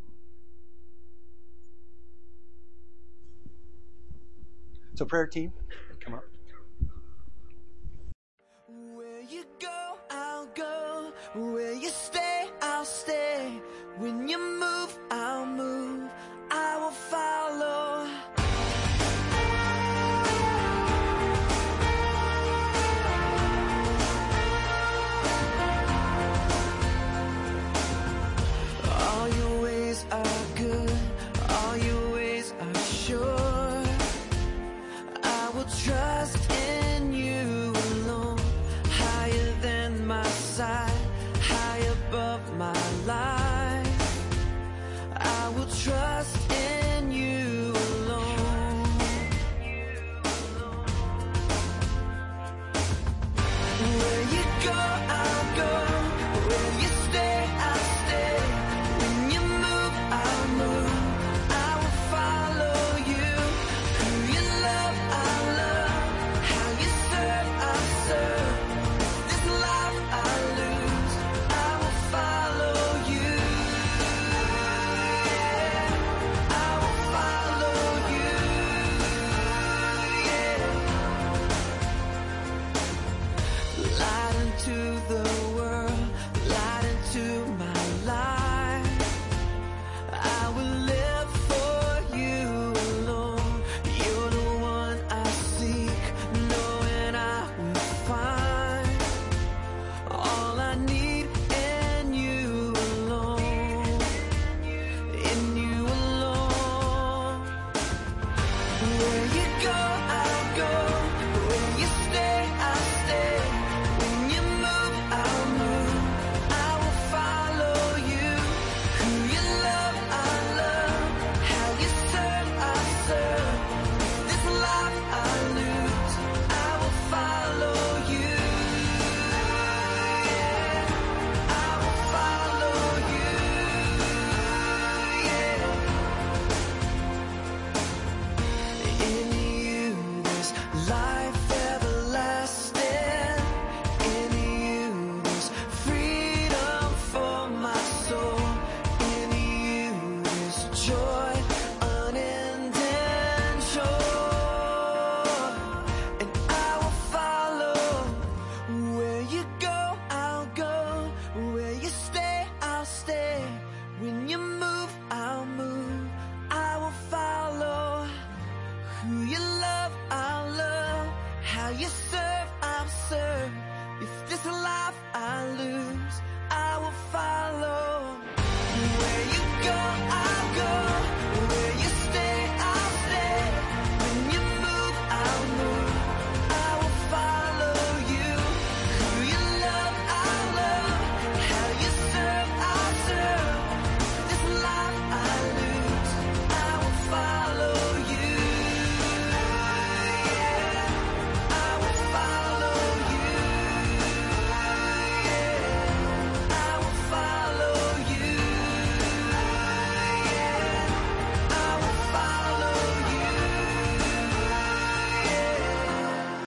So prayer team, come up.